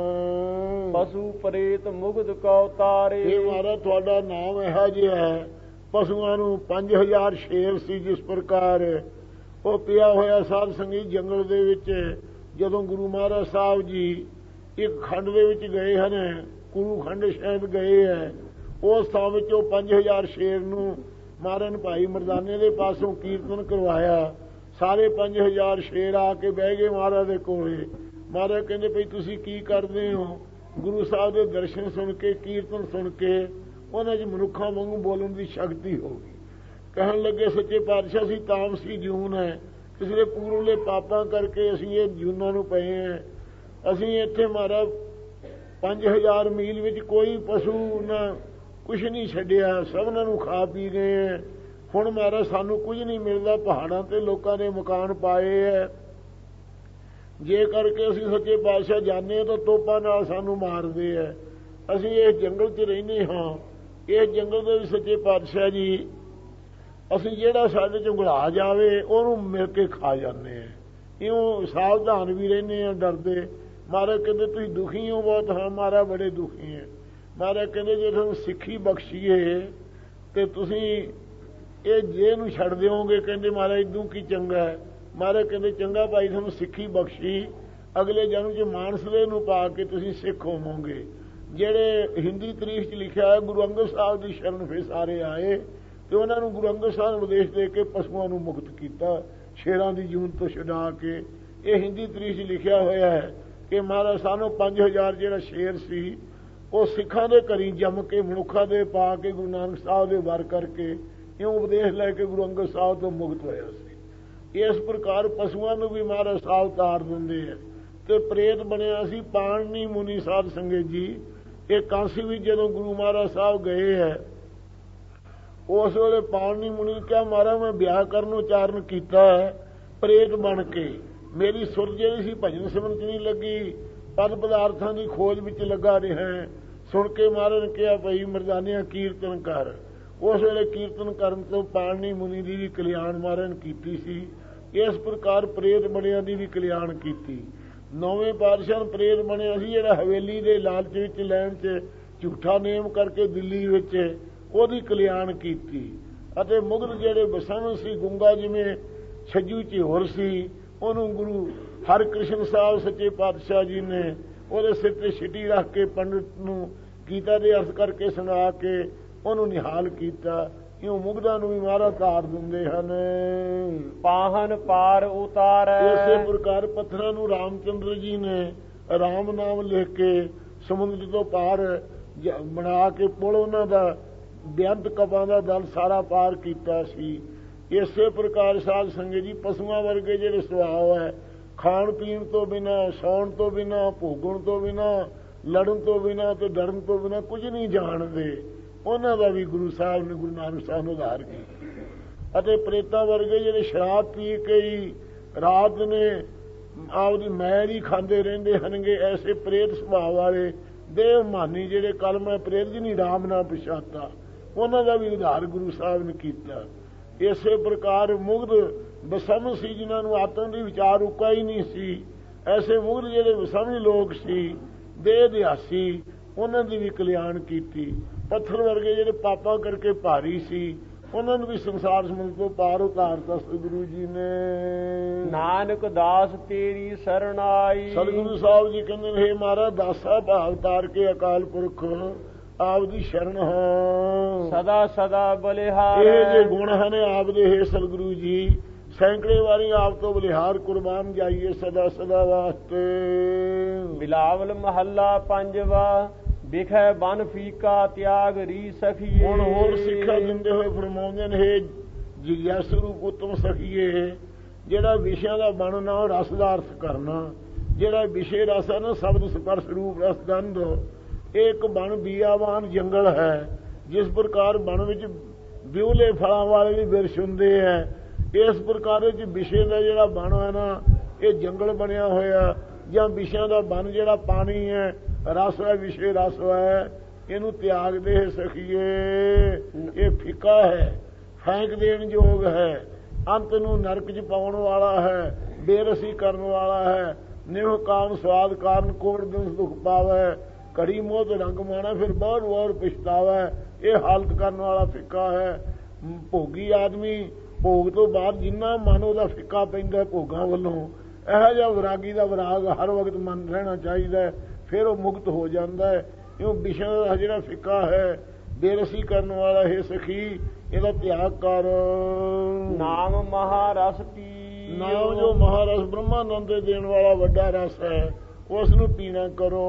ਪਸ਼ੂ ਪ੍ਰੇਤ ਮੁਗਧ ਕਉ ਤਾਰੇ। ਇਹ ਮਹਾਰਾਜ ਤੁਹਾਡਾ ਨਾਮ ਇਹੋ ਜਿਹਾ ਹੈ। ਪਸ਼ੂਆਂ ਨੂੰ 5000 ਸ਼ੇਰ ਸੀ, ਜਿਸ ਪ੍ਰਕਾਰ ਉਹ ਪਿਆ ਹੋਇਆ ਸਾਧ ਸੰਗਤ ਜੰਗਲ ਦੇ ਵਿੱਚ। ਜਦੋਂ ਗੁਰੂ ਮਹਾਰਾਜ ਸਾਹਿਬ ਜੀ ਇੱਕ ਖੰਡ ਦੇ ਵਿੱਚ ਗਏ ਹਨ, ਗੁਰੂ ਖੰਡ ਸ਼ਾਇਦ ਗਏ ਹੈ, ਉਸ ਥਾਂ ਵਿੱਚ ਉਹ 5000 ਸ਼ੇਰ ਨੂੰ ਮਾਰਨ ਭਾਈ ਮਰਦਾਨੇ ਦੇ ਪਾਸੋਂ ਕੀਰਤਨ ਕਰਵਾਇਆ। ਸਾਰੇ 5000 ਸ਼ੇਰ ਆ ਕੇ ਬਹਿ ਗਏ ਮਹਾਰਾਜ ਦੇ ਕੋਲੇ। ਮਹਾਰਾਜ ਕਹਿੰਦੇ ਭਈ ਤੁਸੀਂ ਕੀ ਕਰਦੇ ਹੋ। ਗੁਰੂ ਸਾਹਿਬ ਦੇ ਦਰਸ਼ਨ ਸੁਣ ਕੇ, ਕੀਰਤਨ ਸੁਣ ਕੇ ਉਹਨਾਂ 'ਚ ਮਨੁੱਖਾਂ ਵਾਂਗੂ ਬੋਲਣ ਦੀ ਸ਼ਕਤੀ ਹੋ ਗਈ। ਕਹਿਣ ਲੱਗੇ ਸੱਚੇ ਪਾਤਸ਼ਾਹ ਸੀ ਤਾਮਸੀ ਜੂਨ ਹੈ, ਕਿਸੇ ਦੇ ਪੂਰਵਲੇ ਪਾਪਾਂ ਕਰਕੇ ਅਸੀਂ ਇਹ ਜੂਨਾਂ ਨੂੰ ਪਏ ਹਾਂ। ਅਸੀਂ ਇੱਥੇ ਮਹਾਰਾਜ 5000 ਮੀਲ ਵਿੱਚ ਕੋਈ ਪਸ਼ੂ ਨਾ ਕੁਛ ਨਹੀਂ ਛੱਡਿਆ, ਸਭਨਾਂ ਨੂੰ ਖਾ ਪੀ ਗਏ ਹੈ। ਹੁਣ ਮਹਾਰਾਜ ਸਾਨੂੰ ਕੁਝ ਨਹੀਂ ਮਿਲਦਾ, ਪਹਾੜਾਂ ਤੇ ਲੋਕਾਂ ਨੇ ਮਕਾਨ ਪਾਏ ਹੈ। ਜੇ ਕਰਕੇ ਅਸੀਂ ਸੱਚੇ ਪਾਤਸ਼ਾਹ ਜਾਂਦੇ ਹਾਂ ਤਾਂ ਤੋਪਾਂ ਨਾਲ ਸਾਨੂੰ ਮਾਰਦੇ ਹੈ। ਅਸੀਂ ਇਸ ਜੰਗਲ 'ਚ ਰਹਿੰਦੇ ਹਾਂ, ਇਸ ਜੰਗਲ ਦੇ ਵਿੱਚ ਸੱਚੇ ਪਾਤਸ਼ਾਹ ਜੀ ਅਸੀਂ ਜਿਹੜਾ ਸਾਡੇ 'ਚ ਉਂਘਲਾ ਜਾਵੇ ਉਹਨੂੰ ਮਿਲ ਕੇ ਖਾ ਜਾਂਦੇ ਹਾਂ। ਇਉਂ ਸਾਵਧਾਨ ਵੀ ਰਹਿੰਦੇ ਹਾਂ, ਡਰਦੇ। ਮਹਾਰਾਜ ਕਹਿੰਦੇ ਤੁਸੀਂ ਦੁਖੀ ਹੋ ਬਹੁਤ? ਹਾਂ ਮਹਾਰਾਜ ਬੜੇ ਦੁਖੀ ਹੈ। ਮਹਾਰਾਜ ਕਹਿੰਦੇ ਜੇ ਤੁਹਾਨੂੰ ਸਿੱਖੀ ਬਖਸ਼ੀਏ ਤੇ ਤੁਸੀਂ ਇਹ ਜੇ ਨੂੰ ਛੱਡ ਦਿਓਗੇ? ਕਹਿੰਦੇ ਮਹਾਰਾਜ ਇਦੋਂ ਕੀ ਚੰਗਾ ਹੈ। ਮਹਾਰਾਜ ਕਹਿੰਦੇ ਚੰਗਾ ਭਾਈ, ਤੁਹਾਨੂੰ ਸਿੱਖੀ ਬਖਸ਼ੀ, ਅਗਲੇ ਜਨਮ 'ਚ ਮਾਨਸਲੇ ਨੂੰ ਪਾ ਕੇ ਤੁਸੀਂ ਸਿੱਖ ਹੋਵੋਗੇ। ਜਿਹੜੇ ਹਿੰਦੀ ਤਾਰੀਖ 'ਚ ਲਿਖਿਆ ਹੈ ਗੁਰੂ ਅੰਗਦ ਸਾਹਿਬ ਦੀ ਸ਼ਰਨ ਫਿਰ ਸਾਰੇ ਆਏ ਤੇ ਉਹਨਾਂ ਨੂੰ ਗੁਰੂ ਅੰਗਦ ਸਾਹਿਬ ਨੂੰ ਉਪਦੇਸ਼ ਦੇ ਕੇ ਪਸ਼ੂਆਂ ਨੂੰ ਮੁਕਤ ਕੀਤਾ, ਸ਼ੇਰਾਂ ਦੀ ਜੂਨ ਤੋਂ ਛੁਡਾ ਕੇ। ਇਹ ਹਿੰਦੀ ਤਾਰੀਖ 'ਚ ਲਿਖਿਆ ਹੋਇਆ ਹੈ ਕਿ ਮਹਾਰਾਜ ਸਾਨੂੰ 5000 ਜਿਹੜਾ ਸ਼ੇਰ ਸੀ ਉਹ ਸਿੱਖਾਂ ਦੇ ਘਰੀ ਜੰਮ ਕੇ ਮਨੁੱਖਾਂ ਦੇ ਪਾ ਕੇ ਗੁਰੂ ਨਾਨਕ ਸਾਹਿਬ ਦੇ ਵਾਰ ਕਰਕੇ ਇਉਂ ਉਪਦੇਸ਼ ਲੈ ਕੇ ਗੁਰੂ ਅੰਗਦ ਸਾਹਿਬ ਤੋਂ ਮੁਕਤ ਹੋਇਆ ਸੀ। ਇਸ ਪ੍ਰਕਾਰ ਪਸ਼ੂਆਂ ਨੂੰ ਵੀ ਮਹਾਰਾਜ ਸਾਹਿਬ ਤਾਰ ਦਿੰਦੇ ਹੈ। ਤੇ ਪ੍ਰੇਤ ਬਣਿਆ ਸੀ ਪਾਣਨੀ ਮੁਨੀ ਸਾਧ ਸੰਗਤ ਜੀ। ਇਹ ਕਾਂਸੀ ਵਿੱਚ ਜਦੋਂ ਗੁਰੂ ਮਹਾਰਾਜ ਸਾਹਿਬ ਗਏ ਹੈ, ਉਸ ਵੇਲੇ ਪਾਣਨੀ ਮੁਨੀ ਨੇ ਕਿਹਾ ਮਹਾਰਾਜ ਮੈਂ ਵਿਆਹ ਕਰਨ ਉਚਾਰਨ ਕੀਤਾ ਹੈ ਪ੍ਰੇਤ ਬਣ ਕੇ, ਮੇਰੀ ਸੁਰ ਜਿਹੜੀ ਸੀ ਭਜਨ ਸਿਮਰਨ 'ਚ ਨਹੀਂ ਲੱਗੀ, ਪਦ ਪਦਾਰਥਾਂ ਦੀ ਖੋਜ ਵਿੱਚ ਲੱਗਾ ਰਿਹਾ। ਸੁਣ ਕੇ ਮਹਾਰਾਜ ਨੇ ਕਿਹਾ ਭਈ ਮਰਦਾਨਿਆਂ ਕੀਰਤਨ ਕਰ। ਉਸ ਵੇਲੇ ਕੀਰਤਨ ਕਰਨ ਤੋਂ ਪਾਣਨੀ ਮੁਨੀ ਦੀ ਵੀ ਕਲਿਆਣ ਮਹਾਰਾਜ ਨੇ ਕੀਤੀ ਸੀ। ਇਸ ਪ੍ਰਕਾਰ ਪ੍ਰੇਤ ਬਣਿਆਂ ਦੀ ਵੀ ਕਲਿਆਣ ਕੀਤੀ। 9ਵੇਂ ਪਾਤਸ਼ਾਹ ਪ੍ਰੇਤ ਬਣਿਆ ਸੀ ਜਿਹੜਾ ਹਵੇਲੀ ਦੇ ਲਾਲਚ ਵਿੱਚ ਲੈਣ 'ਚ ਝੂਠਾ ਨੇਮ ਕਰਕੇ ਦਿੱਲੀ ਵਿੱਚ ਉਹਦੀ ਕਲਿਆਣ ਕੀਤੀ। ਅਤੇ ਮੁਗਲ ਜਿਹੜੇ ਬਸੰਤ ਸੀ ਗੁੰਗਾ ਜਿਵੇਂ ਛੱਜੂ ਝਿਓਰ ਸੀ, ਉਹਨੂੰ ਗੁਰੂ ਹਰਿਕ੍ਰਿਸ਼ਨ ਸਾਹਿਬ ਸੱਚੇ ਪਾਤਸ਼ਾਹ ਜੀ ਨੇ ਉਹਦੇ ਸਿਰ ਤੇ ਛਿੱਟੀ ਰੱਖ ਕੇ ਪੰਡਿਤ ਨੂੰ ਗੀਤਾ ਦੇ ਅਰਥ ਕਰਕੇ ਸੁਣਾ ਕੇ ਉਹਨੂੰ ਨਿਹਾਲ ਕੀਤਾ। ਇਉਂ ਮੁਗਧਾਂ ਨੂੰ ਵੀ ਮਹਾਰਾਜ ਤਾਰ ਦਿੰਦੇ ਹਨ। ਪਾਹਨ ਪਾਰ ਉਤਾਰੈ। ਇਸੇ ਪ੍ਰਕਾਰ ਪੱਥਰਾਂ ਨੂੰ ਰਾਮਚੰਦਰ ਜੀ ਨੇ ਰਾਮ ਨਾਮ ਲਿਖ ਕੇ ਸਮੁੰਦਰ ਤੋਂ ਪਾਰ ਬਣਾ ਕੇ ਪੁਲ ਉਹਨਾਂ ਦਾ ਬੇਅੰਤ ਕਪਾਂ ਦਾ ਦਲ ਸਾਰਾ ਪਾਰ ਕੀਤਾ ਸੀ। ਇਸੇ ਪ੍ਰਕਾਰ ਸਾਧ ਸੰਗਤ ਜੀ ਪਸ਼ੂਆਂ ਵਰਗੇ ਜਿਹੜੇ ਸੁਭਾਅ ਹੈ, ਖਾਣ ਪੀਣ ਤੋਂ ਬਿਨਾਂ, ਸੌਣ ਤੋਂ ਬਿਨਾਂ, ਭੋਗਣ ਤੋਂ ਬਿਨਾਂ, ਲੜਨ ਤੋਂ ਬਿਨਾਂ ਤੇ ਡਰਨ ਤੋਂ ਬਿਨਾਂ ਕੁਝ ਨਹੀਂ ਜਾਣਦੇ, ਉਹਨਾਂ ਦਾ ਵੀ ਗੁਰੂ ਸਾਹਿਬ ਨੇ ਗੁਰੂ ਨਾਨਕ ਸਾਹਿਬ ਨੂੰ ਉਧਾਰ ਕੀਤਾ। ਅਤੇ ਪ੍ਰੇਤਾਂ ਵਰਗੇ ਜਿਹੜੇ ਸ਼ਰਾਬ ਪੀ ਕੇ ਹੀ ਰਾਤ ਨੇ ਆਪਦੀ ਮੈਲ ਹੀ ਖਾਂਦੇ ਰਹਿੰਦੇ ਹਨਗੇ, ਐਸੇ ਪ੍ਰੇਤ ਸੁਭਾਅ ਵਾਲੇ ਦੇਵ ਮਾਨੀ ਜਿਹੜੇ ਕਲਮਾ ਪ੍ਰੇਤ ਜੀ ਨਹੀਂ ਰਾਮ ਨਾਲ ਪਛਾਤਾ, ਉਹਨਾਂ ਦਾ ਵੀ ਉਧਾਰ ਗੁਰੂ ਸਾਹਿਬ ਨੇ ਕੀਤਾ। ਇਸੇ ਪ੍ਰਕਾਰ ਮੁਗਧ ਬਸਮ ਸੀ ਜਿਨ੍ਹਾਂ ਨੂੰ ਆਤਮ ਦੀ ਵਿਚਾਰ ਉਕਾ ਹੀ ਨਹੀਂ ਸੀ, ਐਸੇ ਮੁਗਧ ਜਿਹੜੇ ਬਸਮੀ ਲੋਕ ਸੀ ਦੇਹ ਦਿਹਾਸੀ, ਉਹਨਾਂ ਦੀ ਵੀ ਕਲਿਆਣ ਕੀਤੀ। ਪੱਥਰ ਵਰਗੇ ਜਿਹੜੇ ਪਾਪਾਂ ਕਰਕੇ ਭਾਰੀ ਸੀ, ਉਹਨਾਂ ਨੂੰ ਵੀ ਸੰਸਾਰ ਸਮੁੰਦਰ ਤੋਂ ਪਾਰ ਉਤਾਰਤਾ ਸਤਿਗੁਰੂ ਜੀ ਨੇ। ਨਾਨਕ ਦਾਸ ਤੇਰੀ ਸਰਣ ਆਈ। ਸਤਿਗੁਰੂ ਸਾਹਿਬ ਜੀ ਕਹਿੰਦੇ ਨੇ, ਹੇ ਮਹਾਰਾਜ ਦਾਸਾ ਭਾਵ ਤਾਰ ਕੇ ਅਕਾਲ ਪੁਰਖ ਆਪ ਦੀ ਸ਼ਰਨ ਹਾਂ। ਸਦਾ ਸਦਾ ਬਲਿਹਾਰ। ਇਹ ਜੇ ਗੁਣ ਹਨ ਆਪ ਦੇ, ਹੇ ਸਤਿਗੁਰੂ ਜੀ ਸੈਂਕੜੇ ਵਾਰੀ ਆਪ ਤੋਂ ਬਲਿਹਾਰ ਕੁਰਬਾਨ ਜਾਈਏ ਸਦਾ ਸਦਾ ਵਾਸਤੇ। ਬਿਲਾਵਲ ਮਹੱਲਾ ਪੰਜਵਾ। ਵਿਖੇ ਬਨ ਫੀਕਾ ਤਿਆਗ ਰੀ ਸਖੀਏ। ਹੁਣ ਹੋਰ ਸਿੱਖਿਆ ਦਿੰਦੇ ਹੋਏ ਫਰਮਾਉਂਦੇ ਨੇ, ਹੇ ਜਿਗਿਆਸੂ ਰੂਪ ਉਤਮ ਸਖੀਏ, ਜਿਹੜਾ ਵਿਸ਼ਿਆਂ ਦਾ ਬਣ ਨਾ ਰਸ ਦਾ ਅਰਥ ਕਰਨਾ, ਜਿਹੜਾ ਵਿਸ਼ੇ ਰਸ ਹੈ ਨਾ ਸ਼ਬਦ ਸਪਰਸ਼ ਰੂਪ ਰਸ ਗੰਧ, ਇਹ ਇੱਕ ਬਣ ਬੀਆਵਾਨ ਜੰਗਲ ਹੈ। ਜਿਸ ਪ੍ਰਕਾਰ ਬਣ ਵਿੱਚ ਵਿਉਲੇ ਫਲਾਂ ਵਾਲੇ ਵੀ ਬਿਰਛ ਹੁੰਦੇ ਹੈ, ਇਸ ਪ੍ਰਕਾਰ ਵਿੱਚ ਵਿਸ਼ੇ ਦਾ ਜਿਹੜਾ ਬਣ ਹੈ ਨਾ ਇਹ ਜੰਗਲ ਬਣਿਆ ਹੋਇਆ, ਜਾਂ ਵਿਸ਼ਿਆਂ ਦਾ ਬਣ ਜਿਹੜਾ ਪਾਣੀ ਹੈ, ਰਸ ਹੈ, ਵਿਸ਼ੇ ਰਸ ਹੈ, ਇਹਨੂੰ ਤਿਆਗ ਦੇ ਸਖੀਏ। ਇਹ ਫਿੱਕਾ ਹੈ, ਫੈਂਕ ਦੇਣ ਯੋਗ ਹੈ, ਅੰਤ ਨੂੰ ਨਰਕ 'ਚ ਪਾਉਣ ਵਾਲਾ ਹੈ, ਬੇਰਸੀ ਕਰਨ ਵਾਲਾ ਹੈ। ਨਿਵ ਕਾਮ ਸਵਾਦ ਕਾਰਨ ਕੋੜ ਦਿਨ ਦੁੱਖ ਪਾਵੈ, ਘੜੀ ਮੋਹ ਤੇ ਰੰਗ ਮਾਣਾ ਫਿਰ ਬਹੁਤ ਵਾਰ ਪਛਤਾਵੈ। ਇਹ ਹਾਲਤ ਕਰਨ ਵਾਲਾ ਫਿੱਕਾ ਹੈ। ਭੋਗੀ ਆਦਮੀ ਭੋਗ ਤੋਂ ਬਾਅਦ ਜਿੰਨਾ ਮਨ ਉਹਦਾ ਫਿੱਕਾ ਪੈਂਦਾ ਭੋਗਾਂ ਵੱਲੋਂ, ਇਹੋ ਜਿਹਾ ਵਿਰਾਗੀ ਦਾ ਵਿਰਾਗ ਹਰ ਵਕਤ ਮਨ ਰਹਿਣਾ ਚਾਹੀਦਾ, ਫਿਰ ਉਹ ਮੁਕਤ ਹੋ ਜਾਂਦਾ ਹੈ। ਇਉਂ ਵਿਸ਼ਾ ਦਾ ਜਿਹੜਾ ਫਿੱਕਾ ਹੈ, ਬੇਰਸੀ ਕਰਨ ਵਾਲਾ ਹੈ ਸਖੀ, ਇਹਦਾ ਤਿਆਗ ਕਰ। ਨਾਮ ਮਹਾਰਸ ਪੀ। ਨਾਮ ਜੋ ਮਹਾਰਸ ਬ੍ਰਹਮਾਨੰਦ ਦੇ ਦੇਣ ਵਾਲਾ ਵੱਡਾ ਰਸ ਹੈ, ਉਸ ਨੂੰ ਪੀਣਾ ਕਰੋ।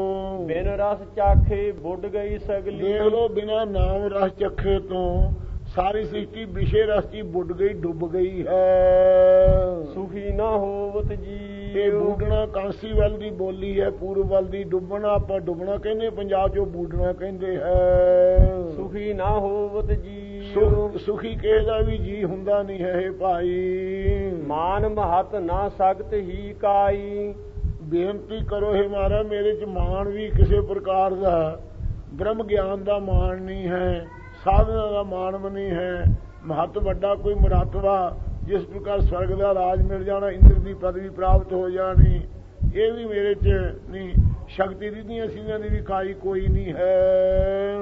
ਬਿਨ ਰਸ ਚਾਖੇ ਬੁੱਢ ਗਈ ਸਗਲੀ। ਦੇਖ ਲੋ ਬਿਨਾਂ ਨਾਮ ਰਸ ਚੱਖੇ ਤੋਂ ਸਾਰੀ ਸ੍ਰਿਸ਼ਟੀ ਵਿਸ਼ੇ ਰਸ ਚ ਬੁੱਢ ਗਈ, ਡੁੱਬ ਗਈ ਹੈ। ਸੁਖੀ ਨਾ ਹੋਵਤ ਜੀ। ਇਹ ਬੂਡਣਾ ਕਾਂਸੀ ਵੱਲ ਦੀ ਬੋਲੀ ਹੈ, ਪੂਰਬ ਵੱਲ ਦੀ। ਡੁੱਬਣਾ ਆਪਾਂ ਡੁੱਬਣਾ ਕਹਿੰਦੇ, ਪੰਜਾਬ ਚੋਂ ਬੂਡਣਾ ਕਹਿੰਦੇ ਹੈ। ਸੁਖੀ ਨਾ ਹੋਵਤ ਜੀ। ਸੁਖੀ ਕਿਸੇ ਦਾ ਵੀ ਜੀ ਹੁੰਦਾ ਨਹੀਂ ਹੈ ਭਾਈ। ਮਾਨ ਮਹਤ ਨਾ ਸਖਤ ਹੀ ਕਾਈ। ਬੇਨਤੀ ਕਰੋ ਹੈ ਮਹਾਰਾਜ, ਮੇਰੇ ਚ ਮਾਣ ਵੀ ਕਿਸੇ ਪ੍ਰਕਾਰ ਦਾ, ਬ੍ਰਹਮ ਗਿਆਨ ਦਾ ਮਾਣ ਨਹੀਂ ਹੈ, ਸਾਧਨਾ ਦਾ ਮਾਣ ਵੀ ਨਹੀਂ ਹੈ। ਮਹਤ ਵੱਡਾ ਕੋਈ ਮੁਰਾਤਬਾ, ਜਿਸ ਪ੍ਰਕਾਰ ਸਵਰਗ ਦਾ ਰਾਜ ਮਿਲ ਜਾਣਾ, ਇੰਦਰ ਦੀ ਪਦਵੀ ਪ੍ਰਾਪਤ ਹੋ ਜਾਣੀ, ਇਹ ਵੀ ਮੇਰੇ ਚ ਨਹੀਂ। ਸ਼ਕਤੀ ਦੀ ਸਿੰਘਾਂ ਦੀ ਵੀ ਕਾਈ ਕੋਈ ਨਹੀਂ ਹੈ।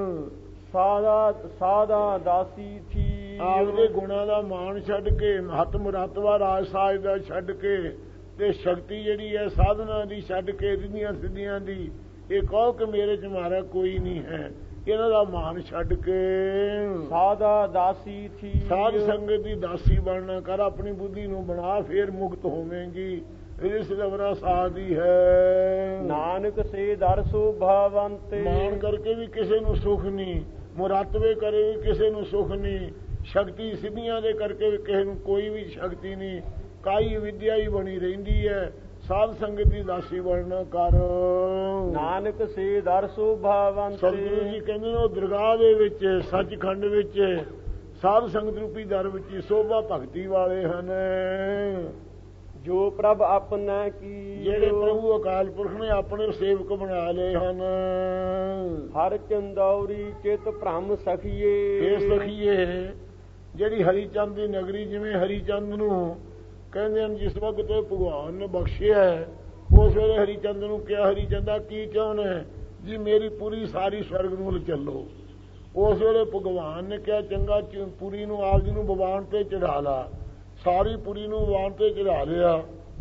ਸਾਦਾ ਦਾਸੀ ਥੀ। ਆਪਦੇ ਗੁਣਾਂ ਦਾ ਮਾਣ ਛੱਡ ਕੇ, ਮਹਤ ਮੁਰਾਤਬਾ ਰਾਜ ਸਾਜ ਦਾ ਛੱਡ ਕੇ, ਤੇ ਸ਼ਕਤੀ ਜਿਹੜੀ ਹੈ ਸਾਧਨਾ ਦੀ ਛੱਡ ਕੇ, ਰਿੱਧੀਆਂ ਸਿੱਧੀਆਂ ਦੀ, ਇਹ ਕਹੋ ਕਿ ਮੇਰੇ ਚ ਮਾਰਾ ਕੋਈ ਨਹੀਂ ਹੈ, ਇਹਨਾਂ ਦਾ ਮਾਣ ਛੱਡ ਕੇ। ਸਾਦਾ ਦਾਸੀ ਥੀ। ਸਾਧ ਸੰਗਤ ਦੀ ਦਾਸੀ ਬਣਨਾ ਕਰ, ਆਪਣੀ ਬੁੱਧੀ ਨੂੰ ਬਣਾ, ਫੇਰ ਮੁਕਤ ਹੋਵੇਂਗੀ। ਇਸ ਲਵਰਾ ਸਾਧੀ ਹੈ। ਨਾਨਕ ਸੇ ਦਰ ਸੁਭਾਵੰਤ। ਮਾਣ ਕਰਕੇ ਵੀ ਕਿਸੇ ਨੂੰ ਸੁਖ ਨਹੀਂ, ਮੁਰਾਤਬੇ ਕਰੇ ਵੀ ਕਿਸੇ ਨੂੰ ਸੁਖ ਨਹੀਂ, ਸ਼ਕਤੀ ਸਿੱਧੀਆਂ ਦੇ ਕਰਕੇ ਵੀ ਕਿਸੇ ਨੂੰ ਕੋਈ ਵੀ ਸ਼ਕਤੀ ਨਹੀਂ। ਕਾਈ ਵਿਦਿਆ ਹੀ ਬਣੀ ਰਹਿੰਦੀ ਹੈ। ਸਾਧ ਸੰਗਤ ਦੀ ਦਾਸੀ ਬਣਨਾ ਕਰ। ਨਾਨਕ ਸੇ ਦਰ ਸੁਭਾਵੰਤ। ਸਤਿਗੁਰੂ ਜੀ ਕਹਿੰਦੇ ਨੇ, ਉਹ ਦਰਗਾਹ ਦੇ ਵਿੱਚ, ਸੱਚਖੰਡ ਵਿੱਚ, ਸਾਧ ਸੰਗਤ ਰੂਪੀ ਦਰ ਵਿੱਚ ਸੋਭਾ ਭਗਤੀ ਵਾਲੇ ਹਨ। ਜੋ ਪ੍ਰਭ ਆਪਣਾ ਕੀ। ਜਿਹੜੇ ਪ੍ਰਭੂ ਅਕਾਲ ਪੁਰਖ ਨੇ ਆਪਣੇ ਸੇਵਕ ਬਣਾ ਲਏ ਹਨ। ਹਰ ਚੰਦੌਰੀ ਚਿਤ ਭ੍ਰਮ ਸਖੀਏ। ਇਹ ਸਖੀਏ ਜਿਹੜੀ ਹਰੀਚੰਦ ਦੀ ਨਗਰੀ, ਜਿਵੇਂ ਹਰੀਚੰਦ ਨੂੰ ਕਹਿੰਦੇ ਹਨ, ਜਿਸ ਵਕਤ ਭਗਵਾਨ ਨੇ ਬਖਸ਼ਿਆ, ਉਸ ਵੇਲੇ ਹਰੀਚੰਦ ਨੂੰ ਕਿਹਾ, ਹਰੀਚੰਦਾ ਕੀ ਚਾਹੁੰਦਾ ਜੀ? ਮੇਰੀ ਪੂਰੀ ਸਾਰੀ ਸਵਰਗ ਨੂੰ ਚੱਲੋ। ਉਸ ਵੇਲੇ ਭਗਵਾਨ ਨੇ ਕਿਹਾ, ਚੰਗਾ ਪੂਰੀ ਨੂੰ ਆਪ ਜੀ ਨੂੰ ਬਵਾਨ ਤੇ ਚੜਾ ਲਾ। ਸਾਰੀ ਪੁਰੀ ਨੂੰ ਬਵਾਨ ਤੇ ਚੜਾ ਲਿਆ।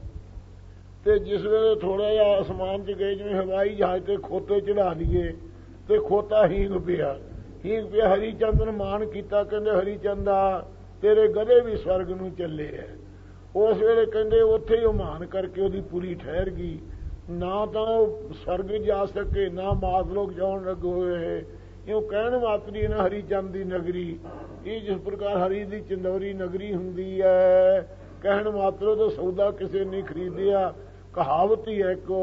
ਤੇ ਜਿਸ ਵੇਲੇ ਥੋੜਾ ਜਿਹਾ ਅਸਮਾਨ 'ਚ ਗਏ, ਜਿਵੇਂ ਹਵਾਈ ਜਹਾਜ਼ ਤੇ ਖੋਤੇ ਚੜਾ ਲਈਏ, ਤੇ ਖੋਤਾ ਹੀਂਗ ਪਿਆ। ਹਰੀਚੰਦ ਨੇ ਮਾਣ ਕੀਤਾ, ਕਹਿੰਦੇ ਹਰੀਚੰਦਾ ਤੇਰੇ ਗਧੇ ਵੀ ਸਵਰਗ ਨੂੰ ਚੱਲੇ ਐ। ਉਸ ਵੇਲੇ ਕਹਿੰਦੇ ਉੱਥੇ ਹੀ ਉਹ ਮਾਨ ਕਰਕੇ ਉਹਦੀ ਪੂਰੀ ਠਹਿਰ ਗਈ। ਨਾ ਤਾਂ ਉਹ ਸਵਰਗ ਜਾ ਸਕੇ, ਨਾ ਮਾਤਲੋਕ ਜਾਣ ਲੱਗ ਹੋਏ। ਇਉਂ ਕਹਿਣ ਮਾਤਰੀ ਨਾ ਹਰੀਚੰਦ ਦੀ ਨਗਰੀ, ਇਹ ਜਿਸ ਪ੍ਰਕਾਰ ਹਰੀ ਦੀ ਚੰਦੌਰੀ ਨਗਰੀ ਹੁੰਦੀ ਹੈ, ਕਹਿਣ ਮਾਤਰੋਂ ਤੋਂ ਸੌਦਾ ਕਿਸੇ ਨੇ ਖਰੀਦਿਆ। ਕਹਾਵਤ ਹੀ ਹੈ ਕੋ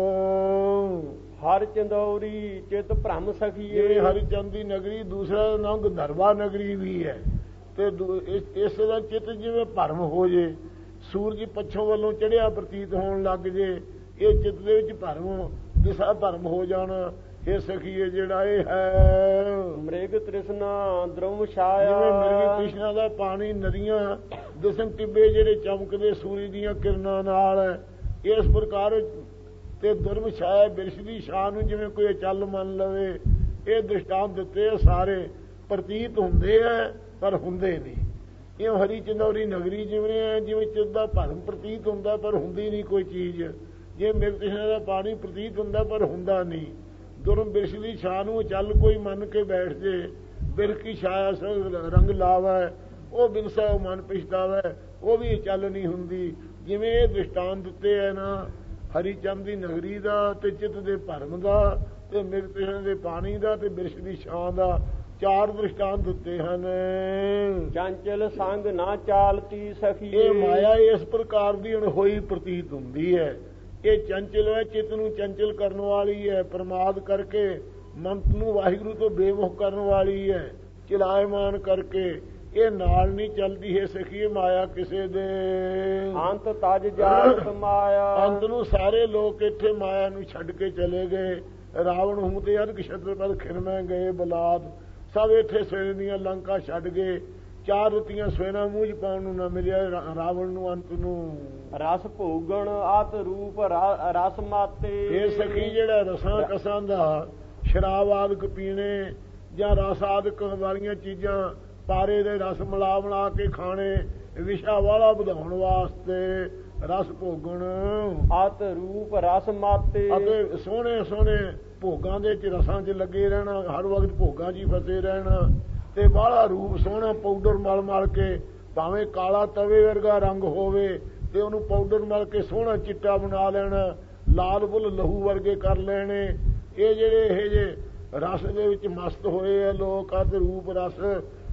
ਹਰ ਚੰਦੌਰੀ ਚਿਤ ਭ੍ਰਮ ਸਖੀਏ। ਇਹ ਹਰੀਚੰਦ ਦੀ ਨਗਰੀ, ਦੂਸਰਾ ਨਾਮ ਗੰਧਰਵਾ ਨਗਰੀ ਵੀ ਹੈ। ਤੇ ਇਸ ਦਾ ਚਿੱਤ ਜਿਵੇਂ ਭਰਮ ਹੋ ਜੇ, ਸੂਰਜ ਪੱਛੋਂ ਵੱਲੋਂ ਚੜ੍ਹਿਆ ਪ੍ਰਤੀਤ ਹੋਣ ਲੱਗ ਜੇ, ਇਹ ਚਿੱਤ ਦੇ ਵਿੱਚ ਭਰਮ, ਦਿਸ਼ਾ ਭਰਮ ਹੋ ਜਾਣਾ। ਇਹ ਸਖੀਏ ਜਿਹੜਾ ਇਹ ਹੈ ਮ੍ਰਿਗ ਤ੍ਰਿਸ਼ਨਾ ਦ੍ਰਮ ਛਾਇਆ। ਜਿਵੇਂ ਮ੍ਰਿਗ ਤ੍ਰਿਸ਼ਨਾ ਦਾ ਪਾਣੀ, ਨਦੀਆਂ ਦਿਸਣ ਟਿੱਬੇ ਜਿਹੜੇ ਚਮਕਦੇ ਸੂਰਜ ਦੀਆਂ ਕਿਰਨਾਂ ਨਾਲ, ਇਸ ਪ੍ਰਕਾਰ ਤੇ ਦੁਰਮ ਛਾਇਆ ਬਿਰਸ਼ ਦੀ ਛਾਂ ਨੂੰ ਜਿਵੇਂ ਕੋਈ ਚੱਲ ਮੰਨ ਲਵੇ। ਇਹ ਦ੍ਰਿਸ਼ਟਾਂਤ ਦਿੱਤੇ ਸਾਰੇ, ਪ੍ਰਤੀਤ ਹੁੰਦੇ ਹੈ ਪਰ ਹੁੰਦੇ ਨਹੀਂ। ਇਹ ਹਰੀ ਚੰਦੌਰੀ ਨਗਰੀ ਜਿਵੇਂ ਹੈ, ਜਿਵੇਂ ਚਿੱਤ ਦਾ ਭਰਮ ਪ੍ਰਤੀਤ ਹੁੰਦਾ ਪਰ ਹੁੰਦੀ ਨਹੀਂ ਕੋਈ ਚੀਜ਼। ਜੇ ਮ੍ਰਿਗ ਤ੍ਰਿਸ਼ਨਾ ਦਾ ਪਾਣੀ ਪ੍ਰਤੀਤ ਹੁੰਦਾ ਪਰ ਹੁੰਦਾ ਨਹੀਂ। ਦੁਰਮ ਬਿਰਸ਼ ਦੀ ਛਾਂ ਨੂੰ ਚੱਲ ਕੋਈ ਮੰਨ ਕੇ ਬੈਠ ਜੇ, ਬਿਰਖ ਕੀ ਛਾਇਆ ਰੰਗ ਲਾਵਾ, ਉਹ ਬਿਨਸਾ ਉਹ ਮਨ ਪਛਤਾਵਾ, ਉਹ ਵੀ ਚੱਲ ਨਹੀਂ ਹੁੰਦੀ। ਜਿਵੇਂ ਇਹ ਦ੍ਰਿਸ਼ਟਾਂਤ ਦਿੱਤੇ ਹੈ ਨਾ, ਹਰੀਚੰਦ ਦੀ ਨਗਰੀ ਦਾ, ਤੇ ਚਿੱਤ ਦੇ ਭਰਮ ਦਾ, ਤੇ ਮ੍ਰਿਗ ਤ੍ਰਿਸ਼ਨਾ ਦੇ ਪਾਣੀ ਦਾ, ਤੇ ਬਿਰਸ਼ ਦੀ ਛਾਂ ਦਾ, ਚਾਰ ਦ੍ਰਿਸ਼ਟਾਂਤ ਦਿੱਤੇ ਹਨ। ਚੰਚਲ ਸੰਗ ਨਾ ਚਾਲਤੀ ਸਖੀਏ। ਇਹ ਮਾਇਆ ਇਸ ਪ੍ਰਕਾਰ ਦੀ ਅਣਹੋਈ ਪ੍ਰਤੀਤ ਹੁੰਦੀ ਹੈ। ਇਹ ਚੰਚਲ ਹੈ, ਚਿੱਤ ਨੂੰ ਚੰਚਲ ਕਰਨ ਵਾਲੀ ਹੈ, ਪ੍ਰਮਾਦ ਕਰਕੇ ਮਨ ਨੂੰ ਵਾਹਿਗੁਰੂ ਤੋਂ ਬੇਮੁਖ ਕਰਨ ਵਾਲੀ ਹੈ, ਚਲਾਇਮਾਨ ਕਰਕੇ। ਇਹ ਨਾਲ ਨਹੀਂ ਚੱਲਦੀ ਹੈ ਸਖੀਏ ਮਾਇਆ ਕਿਸੇ ਦੇ। ਅੰਤ ਤਜ ਜਾਤ ਮਾਇਆ। ਅੰਤ ਨੂੰ ਸਾਰੇ ਲੋਕ ਇੱਥੇ ਮਾਇਆ ਨੂੰ ਛੱਡ ਕੇ ਚਲੇ ਗਏ। ਰਾਵਣ ਹੂੰ ਤੇ ਅਰਗ ਛਤਰਪਦ ਖਿਰਮੈ ਗਏ ਬਲਾਦ, ਸਭ ਇੱਥੇ ਸਵੇਰੇ ਦੀਆਂ ਲੰਕਾ ਛੱਡ ਗਏ। ਚਾਰ ਰੁੱਤੀਆਂ ਸਵੇਨਾ ਮੂੰਹ 'ਚ ਪਾਉਣ ਨੂੰ ਨਾ ਮਿਲਿਆ ਰਾਵਣ ਨੂੰ। ਅੰਤ ਨੂੰ ਰਸ ਭੋਗਣ ਆਤ ਰੂਪ ਰਸ ਮਾਤੇ। ਇਹ ਸਖੀ ਜਿਹੜਾ ਰਸਾਂ ਕਸਾਂ ਦਾ, ਸ਼ਰਾਬ ਆਦਿਕ ਪੀਣੇ ਜਾਂ ਰਸ ਆਦਿਕ ਵਾਲੀਆਂ ਚੀਜ਼ਾਂ, ਪਾਰੇ ਦੇ ਰਸ ਮਿਲਾ ਕੇ ਖਾਣੇ, ਵਿਸ਼ਾ ਵਾਲਾ ਵਧਾਉਣ ਵਾਸਤੇ ਰਸ ਭੋਗਣ। ਆਤ ਰੂਪ ਰਸ ਮਾਤੇ। ਅਤੇ ਸੋਹਣੇ ਸੋਹਣੇ ਭੋਗਾਂ ਦੇ ਚ ਰਸਾਂ 'ਚ ਲੱਗੇ ਰਹਿਣਾ, ਹਰ ਵਕਤ ਭੋਗਾਂ 'ਚ ਹੀ ਫਸੇ ਰਹਿਣਾ। ਤੇ ਬਾਹਲਾ ਰੂਪ ਸੋਹਣਾ ਪਾਊਡਰ ਮਲ ਕੇ, ਭਾਵੇਂ ਕਾਲਾ ਤਵੇ ਵਰਗਾ ਰੰਗ ਹੋਵੇ, ਤੇ ਉਹਨੂੰ ਪਾਊਡਰ ਮਲ ਕੇ ਸੋਹਣਾ ਚਿੱਟਾ ਬਣਾ ਲੈਣਾ, ਲਾਲ ਬੁੱਲ ਲਹੂ ਵਰਗੇ ਕਰ ਲੈਣੇ। ਇਹ ਜਿਹੜੇ ਇਹ ਜੇ ਰਸ ਦੇ ਵਿੱਚ ਮਸਤ ਹੋਏ ਆ ਲੋਕ, ਅਤ ਰੂਪ ਰਸ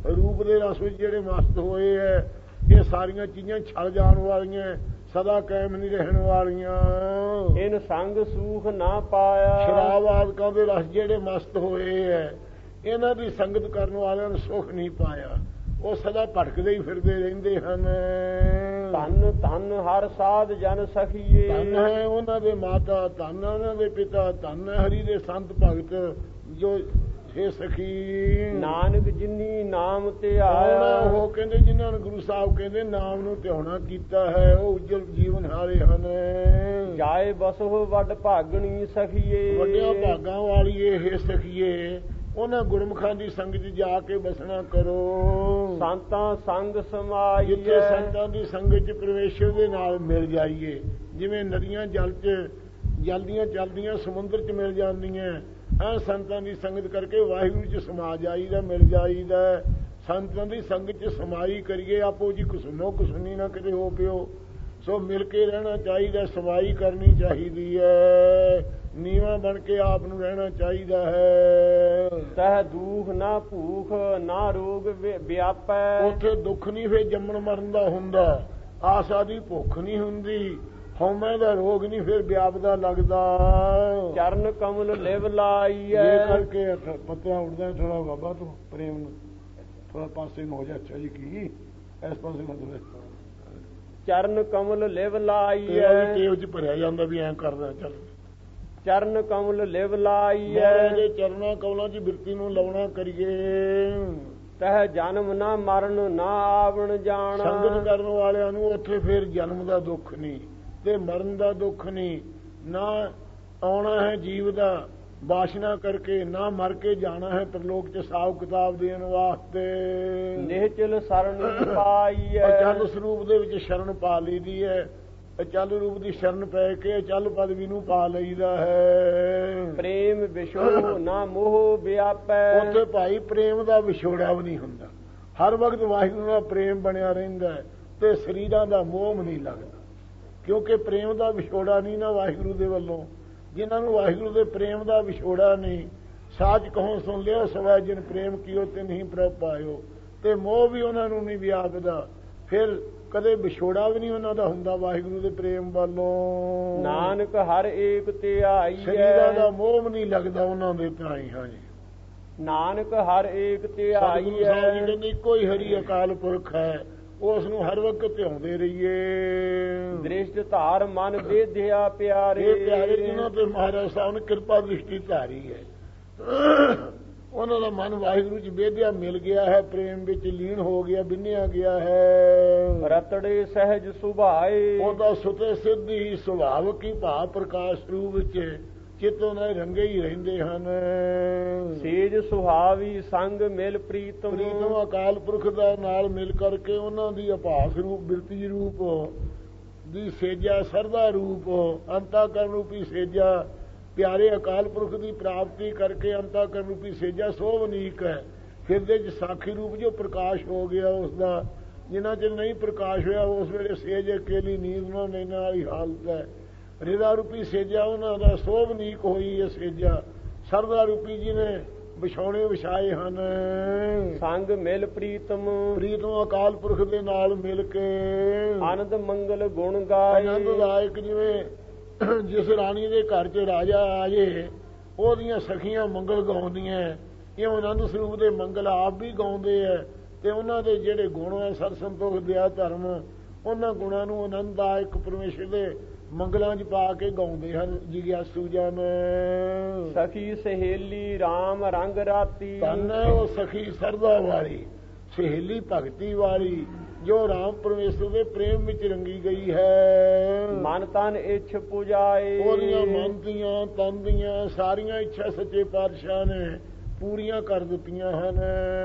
ਰੂਪ ਦੇ ਰਸ ਵਿੱਚ ਜਿਹੜੇ ਮਸਤ ਹੋਏ ਐ, ਇਹ ਸਾਰੀਆਂ ਚੀਜ਼ਾਂ ਛਲ ਜਾਣ ਵਾਲੀਆਂ, ਸਦਾ ਕਾਇਮ ਨਹੀਂ ਰਹਿਣ ਵਾਲੀਆਂ। ਇਨ ਸੰਗ ਸੂਖ ਨਾ ਪਾਇਆ। ਸ਼ਰਾਬ ਆਦਿਕਾਂ ਦੇ ਰਸ ਜਿਹੜੇ ਮਸਤ ਹੋਏ ਐ, ਇਹਨਾਂ ਦੀ ਸੰਗਤ ਕਰਨ ਵਾਲਿਆਂ ਨੂੰ ਸੁਖ ਨਹੀਂ ਪਾਇਆ, ਉਹ ਸਦਾ ਭਟਕਦੇ ਹੀ ਫਿਰਦੇ ਰਹਿੰਦੇ ਹਨ। ਧੰਨ ਧੰਨ ਹਰ ਸਾਧ ਜਨ ਸਖੀਏ। ਧੰਨ ਹੈ ਉਹਨਾਂ ਦੇ ਮਾਤਾ, ਧੰਨ ਉਹਨਾਂ ਦੇ ਪਿਤਾ, ਧੰਨ ਹੈ ਹਰੀ ਦੇ ਸੰਤ ਭਗਤ ਜੋ ਹੈ ਸਖੀ। ਨਾਨਕ ਜਿਨੀ ਨਾਮ ਧਿਆਇਆ। ਉਹ ਕਹਿੰਦੇ ਜਿਨ੍ਹਾਂ ਨੂੰ ਗੁਰੂ ਸਾਹਿਬ ਕਹਿੰਦੇ ਨਾਮ ਨੂੰ ਧਿਆਉਣਾ ਕੀਤਾ ਹੈ, ਉਹ ਉਜਲ ਜੀਵਨ ਹਾਰੇ ਹਨ। ਜਾਏ ਬਸੋ ਵੱਡ ਭਾਗਣੀ ਸਖੀਏ। ਵੱਡਿਆਂ ਭਾਗਾਂ ਵਾਲੀ ਇਹ ਸਖੀਏ, ਉਹਨਾਂ ਗੁਰਮੁਖਾਂ ਦੀ ਸੰਗਤ 'ਚ ਜਾ ਕੇ ਬਸਣਾ ਕਰੋ। ਸੰਤਾਂ ਸੰਗ ਸਮਾਈਏ। ਜਿੱਥੇ ਸੰਤਾਂ ਦੀ ਸੰਗਤ 'ਚ ਪਰਮੇਸ਼ਰ ਦੇ ਨਾਲ ਮਿਲ ਜਾਈਏ, ਜਿਵੇਂ ਨਦੀਆਂ ਜਲ 'ਚ ਜਲਦੀਆਂ ਚੱਲਦੀਆਂ ਸਮੁੰਦਰ 'ਚ ਮਿਲ ਜਾਂਦੀਆਂ, ਐ ਸੰਤਾਂ ਦੀ ਸੰਗਤ ਕਰਕੇ ਵਾਹਿਗੁਰੂ 'ਚ ਸਮਾ ਜਾਈਦਾ, ਮਿਲ ਜਾਈਦਾ। ਸੰਤਾਂ ਦੀ ਸੰਗਤ 'ਚ ਸਮਾਈ ਕਰੀਏ, ਆਪੋ ਜੀ ਕੁਸੁਨੋ ਕੁਸੁਨੀ ਨਾ ਕਿਤੇ ਹੋ ਪਿਓ। ਸੋ ਮਿਲ ਕੇ ਰਹਿਣਾ ਚਾਹੀਦਾ, ਸਮਾਈ ਕਰਨੀ ਚਾਹੀਦੀ ਹੈ, ਨੀਵਾਂ ਬਣ ਕੇ ਆਪ ਨੂੰ ਰਹਿਣਾ ਚਾਹੀਦਾ ਹੈ। ਤਹ ਦੁਖ ਨਾ ਭੂਖ ਨਾ ਰੋਗ ਵਿਆਪੈ। ਉੱਥੇ ਦੁੱਖ ਨਹੀਂ ਫੇਰ ਜੰਮਣ ਮਰਨ ਦਾ ਹੁੰਦਾ, ਆਸਾ ਦੀ ਭੁੱਖ ਨਹੀਂ ਹੁੰਦੀ, ਹਉਮੈ ਦਾ ਰੋਗ ਨਹੀਂ ਫਿਰ ਵਿਆਪਦਾ ਲੱਗਦਾ। ਚਰਨ ਕਮਲ ਲਿਵ ਲਾਈਐ। ਇਹ ਕਰਕੇ ਪੱਤਿਆਂ ਉੱਡਦਾ ਥੋੜਾ ਬਾਬਾ ਤੂੰ ਪ੍ਰੇਮ ਨੂੰ ਥੋੜਾ ਪਾਸੇ ਨੂੰ ਹੋ ਜਾ। ਅੱਛਾ ਜੀ ਕੀ ਇਸ ਪਾਸੇ ਮਤਲਬ ਚਰਨ ਕਮਲ ਲਿਵ ਲਾਈਐ। ਟੇਬ 'ਚ ਭਰਿਆ ਜਾਂਦਾ ਵੀ ਐਂ ਕਰਦਾ। ਚੱਲ ਚਰਨ ਕਮਲ ਲਿਵ ਲਾਈਐ। ਇਹਦੇ ਚਰਨਾਂ ਕਮਲਾਂ 'ਚ ਬਿਰਤੀ ਨੂੰ ਲਾਉਣਾ ਕਰੀਏ। ਤਹ ਜਨਮ ਨਾ ਮਰਨ ਨਾ ਆਵਣ ਜਾਣ। ਸੰਗਤ ਕਰਨ ਵਾਲਿਆਂ ਨੂੰ ਉੱਥੇ ਫਿਰ ਜਨਮ ਦਾ ਦੁੱਖ ਨਹੀਂ ਤੇ ਮਰਨ ਦਾ ਦੁੱਖ ਨਹੀਂ, ਨਾ ਆਉਣਾ ਹੈ ਜੀਵ ਦਾ ਵਾਸ਼ਨਾ ਕਰਕੇ, ਨਾ ਮਰ ਕੇ ਜਾਣਾ ਹੈ ਪ੍ਰਲੋਕ 'ਚ ਹਿਸਾਬ ਕਿਤਾਬ ਦੇਣ ਵਾਸਤੇ। ਨਿਹਚਲ ਸਰਣ ਪਾਈਐ। ਅਚਲ ਸਰੂਪ ਦੇ ਵਿੱਚ ਸ਼ਰਨ ਪਾ ਲਈਦੀ ਹੈ, ਅਚਲ ਰੂਪ ਦੀ ਸ਼ਰਨ ਪੈ ਕੇ ਅਚਲ ਪਦਵੀ ਨੂੰ ਪਾ ਲਈਦਾ ਹੈ। ਪ੍ਰੇਮ ਵਿਛੋ ਨਾ ਮੋਹ ਵਿਆਪੈ। ਉੱਥੇ ਭਾਈ ਪ੍ਰੇਮ ਦਾ ਵਿਛੋੜਾ ਵੀ ਨਹੀਂ ਹੁੰਦਾ, ਹਰ ਵਕਤ ਵਾਹਿਗੁਰੂ ਨਾਲ ਪ੍ਰੇਮ ਬਣਿਆ ਰਹਿੰਦਾ ਤੇ ਸਰੀਰਾਂ ਦਾ ਮੋਹ ਨਹੀਂ ਲੱਗਦਾ, ਕਿਉਂਕਿ ਪ੍ਰੇਮ ਦਾ ਵਿਛੋੜਾ ਨਹੀਂ ਨਾ ਵਾਹਿਗੁਰੂ ਦੇ ਵੱਲੋਂ। ਜਿਨ੍ਹਾਂ ਨੂੰ ਵਾਹਿਗੁਰੂ ਦੇ ਪ੍ਰੇਮ ਦਾ ਵਿਛੋੜਾ ਨਹੀਂ, ਸਾਚ ਕਹੋ ਸੁਣ ਲਿਓ ਸਵੈ ਜਿਨ ਪ੍ਰੇਮ ਕੀਓ ਤੇ ਨਹੀਂ ਪ੍ਰਭ ਪਾਇਓ, ਤੇ ਮੋਹ ਵੀ ਉਹਨਾਂ ਨੂੰ ਨਹੀਂ ਵਿਆਪਦਾ, ਫਿਰ ਕਦੇ ਵਿਛੋੜਾ ਵੀ ਨਹੀਂ ਉਹਨਾਂ ਦਾ ਹੁੰਦਾ ਵਾਹਿਗੁਰੂ ਦੇ ਪ੍ਰੇਮ ਵੱਲੋਂ। ਨਾਨਕ ਹਰ ਏਕ ਧਿਆਈਐ। ਸਰੀਰਾਂ ਦਾ ਮੋਹ ਵੀ ਨਹੀਂ ਲੱਗਦਾ ਉਹਨਾਂ ਦੇ ਧਿਆਈ। ਹਾਂਜੀ, ਨਾਨਕ ਹਰ ਏਕ ਧਿਆਈਐ। ਸਾਹਿਬ ਜੀ ਕਹਿੰਦੇ ਇੱਕੋ ਹੀ ਹਰੀ ਅਕਾਲ ਪੁਰਖ ਹੈ, ਉਸ ਨੂੰ ਹਰ ਵਕਤ ਧਿਆਉਂਦੇ ਰਹੀਏ। ਦ੍ਰਿਸ਼ਟ ਧਾਰ ਮਨ ਬੇਧਿਆ ਪਿਆਰੇ। ਇਹ ਪਿਆਰੇ ਜਿਨ੍ਹਾਂ ਤੇ ਮਹਾਰਾਜ ਸਾਹਿਬ ਨੇ ਕਿਰਪਾ ਦ੍ਰਿਸ਼ਟੀ ਧਾਰੀ ਹੈ, ਉਹਨਾਂ ਦਾ ਮਨ ਵਾਹਿਗੁਰੂ 'ਚ ਬੇਧਿਆ ਮਿਲ ਗਿਆ ਹੈ, ਪ੍ਰੇਮ ਵਿੱਚ ਲੀਨ ਹੋ ਗਿਆ, ਬਿੰਨਿਆ ਗਿਆ ਹੈ। ਰਤੜੇ ਸਹਿਜ ਸੁਭਾਏ। ਉਹਦਾ ਸੁਤੇ ਸਿੱਧੀ ਸੁਭਾਵ ਕੀ ਭਾਵ ਪ੍ਰਕਾਸ਼ ਰੂਪ ਵਿੱਚ ਚਿੱਤੋਂ ਨਾਲ ਰੰਗੇ ਹੀ ਰਹਿੰਦੇ ਹਨ। ਸੇਜ ਸੁਹਾਵੀ ਸੰਗ ਮਿਲ ਪ੍ਰੀਤਮ। ਪ੍ਰੀਤਮ ਅਕਾਲ ਪੁਰਖ ਦਾ ਨਾਲ ਮਿਲ ਕਰਕੇ ਉਹਨਾਂ ਦੀ ਅਭਾਸ ਰੂਪ ਬਿਰਤੀ ਰੂਪ ਦੀ ਸੇਜਾ, ਸਰਦਾ ਰੂਪ ਅੰਤਾਕਰਨ ਰੂਪੀ ਸੇਜਾ, ਪਿਆਰੇ ਅਕਾਲ ਪੁਰਖ ਦੀ ਪ੍ਰਾਪਤੀ ਕਰਕੇ ਅੰਤਾਕਰਨ ਰੂਪੀ ਸੇਜਾ ਸੋਭਨੀਕ ਹੈ। ਹਿਰਦੇ 'ਚ ਸਾਖੀ ਰੂਪ ਜੋ ਪ੍ਰਕਾਸ਼ ਹੋ ਗਿਆ ਉਸ ਦਾ, ਜਿਨ੍ਹਾਂ 'ਚ ਨਹੀਂ ਪ੍ਰਕਾਸ਼ ਹੋਇਆ ਉਸ ਵੇਲੇ ਸੇਜ ਅਕੇਲੀ ਨੀਂਦ ਨਾਲ ਲੈਣ ਵਾਲੀ ਹਾਲਤ ਹੈ। ਰਿਦਾ ਰੂਪੀ ਸੇਜਾ ਉਹਨਾਂ ਦਾ ਸੋਭਨੀਕ ਹੋਈ ਹੈ ਸੇਜਾ, ਸਰਦਾ ਰੂਪੀ ਜੀ ਨੇ ਵਿਛਾਉਣੇ ਵਿਛਾਏ ਹਨ। ਸੰਗ ਮਿਲ ਪ੍ਰੀਤਮ। ਪ੍ਰੀਤਮ ਅਕਾਲ ਪੁਰਖ ਦੇ ਨਾਲ ਮਿਲ ਕੇ ਆਨੰਦ ਮੰਗਲ ਗੁਣ ਗਾਏ। ਆਨੰਦਦਾਇਕ ਜਿਵੇਂ ਜਿਸ ਰਾਣੀ ਦੇ ਘਰ 'ਚ ਰਾਜਾ ਆ ਜੇ, ਉਹਦੀਆਂ ਸਖੀਆਂ ਮੰਗਲ ਗਾਉਂਦੀਆਂ, ਇਹ ਆਨੰਦ ਸਰੂਪ ਦੇ ਮੰਗਲ ਆਪ ਵੀ ਗਾਉਂਦੇ ਹੈ, ਤੇ ਉਹਨਾਂ ਦੇ ਜਿਹੜੇ ਗੁਣ ਹੈ ਸਤ ਸੰਤੋਖ ਦਇਆ ਧਰਮ, ਉਹਨਾਂ ਗੁਣਾਂ ਨੂੰ ਆਨੰਦਦਾਇਕ ਪਰਮੇਸ਼ਰ ਦੇ ਮੰਗਲਾਂ 'ਚ ਪਾ ਕੇ ਗਾਉਂਦੇ ਹਨ ਜਿਗਿਆਸੂ ਜਨ। ਸਖੀ ਸਹੇਲੀ RAM ਰੰਗ ਰਾਤੀ। ਧੰਨ ਹੈ ਉਹ ਸਖੀ ਸਰਦਾ ਵਾਲੀ, ਸਹੇਲੀ ਭਗਤੀ ਵਾਲੀ, ਜੋ ਰਾਮ ਪਰਮੇਸ਼ਰ ਦੇ ਪ੍ਰੇਮ ਵਿੱਚ ਰੰਗੀ ਗਈ ਹੈ। ਮਨ ਤਨ ਇੱਛ ਪੁਜਾਏ। ਉਹਦੀਆਂ ਮਨ ਦੀਆਂ ਤਨ ਦੀਆਂ ਸਾਰੀਆਂ ਇੱਛਾ ਸੱਚੇ ਪਾਤਸ਼ਾਹ ਨੇ ਪੂਰੀਆਂ ਕਰ ਦਿੱਤੀਆਂ ਹਨ।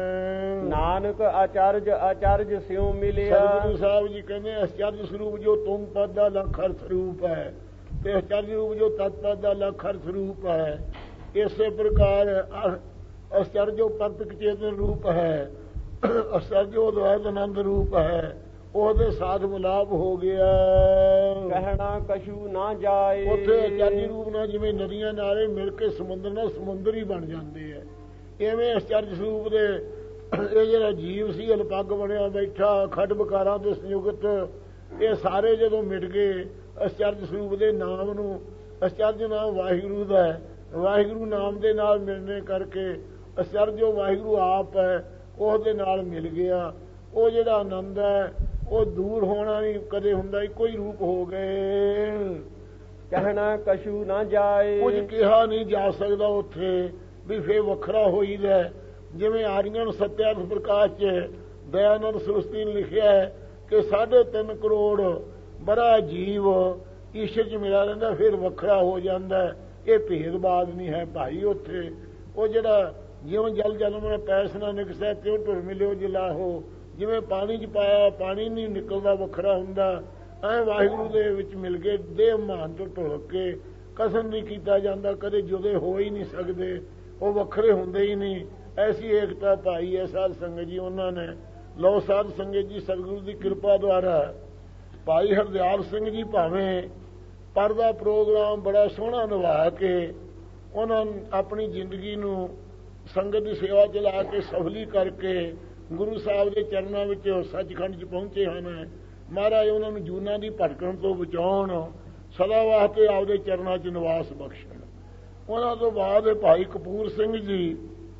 ਨਾਨਕ ਆਚਰਜ ਆਚਰਜ ਸਿਉ ਮਿਲਿਆ। ਸਤਿਗੁਰੂ ਸਾਹਿਬ ਜੀ ਕਹਿੰਦੇ ਅਚਰਜ ਸਰੂਪ ਜੋ ਤੁਮ ਪਦ ਦਾ ਲਖਰ ਸਰੂਪ ਹੈ, ਤੇ ਅਚਰਜ ਰੂਪ ਜੋ ਤਤ ਪਦ ਦਾ ਲਖਰ ਸਰੂਪ ਹੈ। ਇਸੇ ਪ੍ਰਕਾਰ ਅਚਰਜ ਜੋ ਪਰਤਕ ਚੇਤਨ ਰੂਪ ਹੈ, ਅਚਰਜ ਜੋ ਅਦਵੈਤ ਆਨੰਦ ਰੂਪ ਹੈ, ਉਹਦੇ ਸਾਥ ਮਿਲਾਪ ਹੋ ਗਿਆ। ਕਹਿਣਾ ਕਛੂ ਨਾ ਜਾਏ। ਉੱਥੇ ਅਚਰਜ ਰੂਪ ਨਾਲ ਜਿਵੇਂ ਨਦੀਆਂ ਨਾਲੇ ਮਿਲ ਕੇ ਸਮੁੰਦਰ ਨਾਲ ਸਮੁੰਦਰ ਹੀ ਬਣ ਜਾਂਦੇ ਹੈ, ਇਵੇਂ ਅਚਰਜ ਸਰੂਪ ਦੇ ਇਹ ਜਿਹੜਾ ਜੀਵ ਸੀ ਅਲਪੱਗ ਬਣਿਆ ਬੈਠਾ ਖੱਡ ਬਕਾਰਾਂ ਦੇ ਸੰਯੁਕਤ, ਇਹ ਸਾਰੇ ਜਦੋਂ ਮਿਟ ਗਏ ਅਚਰਜ ਸਰੂਪ ਦੇ ਨਾਮ ਨੂੰ, ਅਚਰਜ ਨਾਮ ਵਾਹਿਗੁਰੂ ਦਾ ਹੈ, ਵਾਹਿਗੁਰੂ ਨਾਮ ਦੇ ਨਾਲ ਮਿਲਣੇ ਕਰਕੇ ਅਚਰਜ ਜੋ ਵਾਹਿਗੁਰੂ ਆਪ ਹੈ ਉਹਦੇ ਨਾਲ ਮਿਲ ਗਿਆ। ਉਹ ਜਿਹੜਾ ਆਨੰਦ ਹੈ ਉਹ ਦੂਰ ਹੋਣਾ ਨਹੀਂ ਕਦੇ ਹੁੰਦਾ, ਇੱਕੋ ਹੀ ਰੂਪ ਹੋ ਗਏ। ਕਹਿਣਾ ਕਛੂ ਨਾ ਜਾਏ, ਕੁਝ ਕਿਹਾ ਨਹੀਂ ਜਾ ਸਕਦਾ ਉੱਥੇ ਵੀ ਫੇਰ ਵੱਖਰਾ ਹੋਈਦਾ। ਜਿਵੇਂ ਆਰੀਅਨ ਸੱਤਿਆਰਥ ਪ੍ਰਕਾਸ਼ 'ਚ ਦਇਆਨੰਦ ਸਰਸਵਤੀ ਨੇ ਲਿਖਿਆ ਹੈ ਕਿ 3.5 ਕਰੋੜ ਬੜਾ ਜੀਵ ਈਸ਼ਰ 'ਚ ਮਿਲਿਆ ਰਹਿੰਦਾ ਫਿਰ ਵੱਖਰਾ ਹੋ ਜਾਂਦਾ। ਇਹ ਭੇਦਭਾਵ ਨਹੀਂ ਹੈ ਭਾਈ ਉੱਥੇ। ਉਹ ਜਿਹੜਾ ਜਿਉਂ ਜਲ ਜਨਮ ਨੇ ਪੈਸ ਨਾ ਨਿਕਸਿਆ ਤਿਉ ਢੁਰ ਮਿਲਿਓ ਜਿਲਾਹੋ, ਜਿਵੇਂ ਪਾਣੀ 'ਚ ਪਾਇਆ ਪਾਣੀ ਨਹੀਂ ਨਿਕਲਦਾ ਵੱਖਰਾ ਹੁੰਦਾ, ਐ ਵਾਹਿਗੁਰੂ ਦੇ ਵਿੱਚ ਮਿਲ ਕੇ ਦੇਹ ਮਹਾਨ ਤੋਂ ਢੁਲਕ ਕੇ ਕਸਮ ਨਹੀਂ ਕੀਤਾ ਜਾਂਦਾ, ਕਦੇ ਜੁਦੇ ਹੋ ਹੀ ਨਹੀਂ ਸਕਦੇ, ਉਹ ਵੱਖਰੇ ਹੁੰਦੇ ਹੀ ਨਹੀਂ। ਐਸੀ ਏਕਤਾ ਪਾਈ ਹੈ ਸਾਧ ਸੰਗਤ ਜੀ ਉਹਨਾਂ ਨੇ। ਲਓ ਸਾਧ ਸੰਗਤ ਜੀ, ਸਤਿਗੁਰੂ ਦੀ ਕਿਰਪਾ ਦੁਆਰਾ ਭਾਈ ਹਰਦਿਆਲ ਸਿੰਘ ਜੀ ਭਾਵੇਂ ਪਰਦਾ ਪ੍ਰੋਗਰਾਮ ਬੜਾ ਸੋਹਣਾ ਨਿਭਾ ਕੇ ਉਹਨਾਂ ਆਪਣੀ ਜ਼ਿੰਦਗੀ ਨੂੰ ਸੰਗਤ ਦੀ ਸੇਵਾ 'ਚ ਲਾ ਕੇ ਸਫਲੀ ਕਰਕੇ ਗੁਰੂ ਸਾਹਿਬ ਦੇ ਚਰਨਾਂ ਵਿੱਚ ਸੱਚਖੰਡ 'ਚ ਪਹੁੰਚੇ ਹਨ। ਮਹਾਰਾਜ ਉਹਨਾਂ ਨੂੰ ਜੂਨਾਂ ਦੀ ਭਟਕਣ ਤੋਂ ਬਚਾਉਣ, ਸਦਾ ਵਾਸਤੇ ਆਪਦੇ ਚਰਨਾਂ 'ਚ ਨਿਵਾਸ ਬਖਸ਼ਣ। ਉਹਨਾਂ ਤੋਂ ਬਾਅਦ ਭਾਈ ਕਪੂਰ ਸਿੰਘ ਜੀ,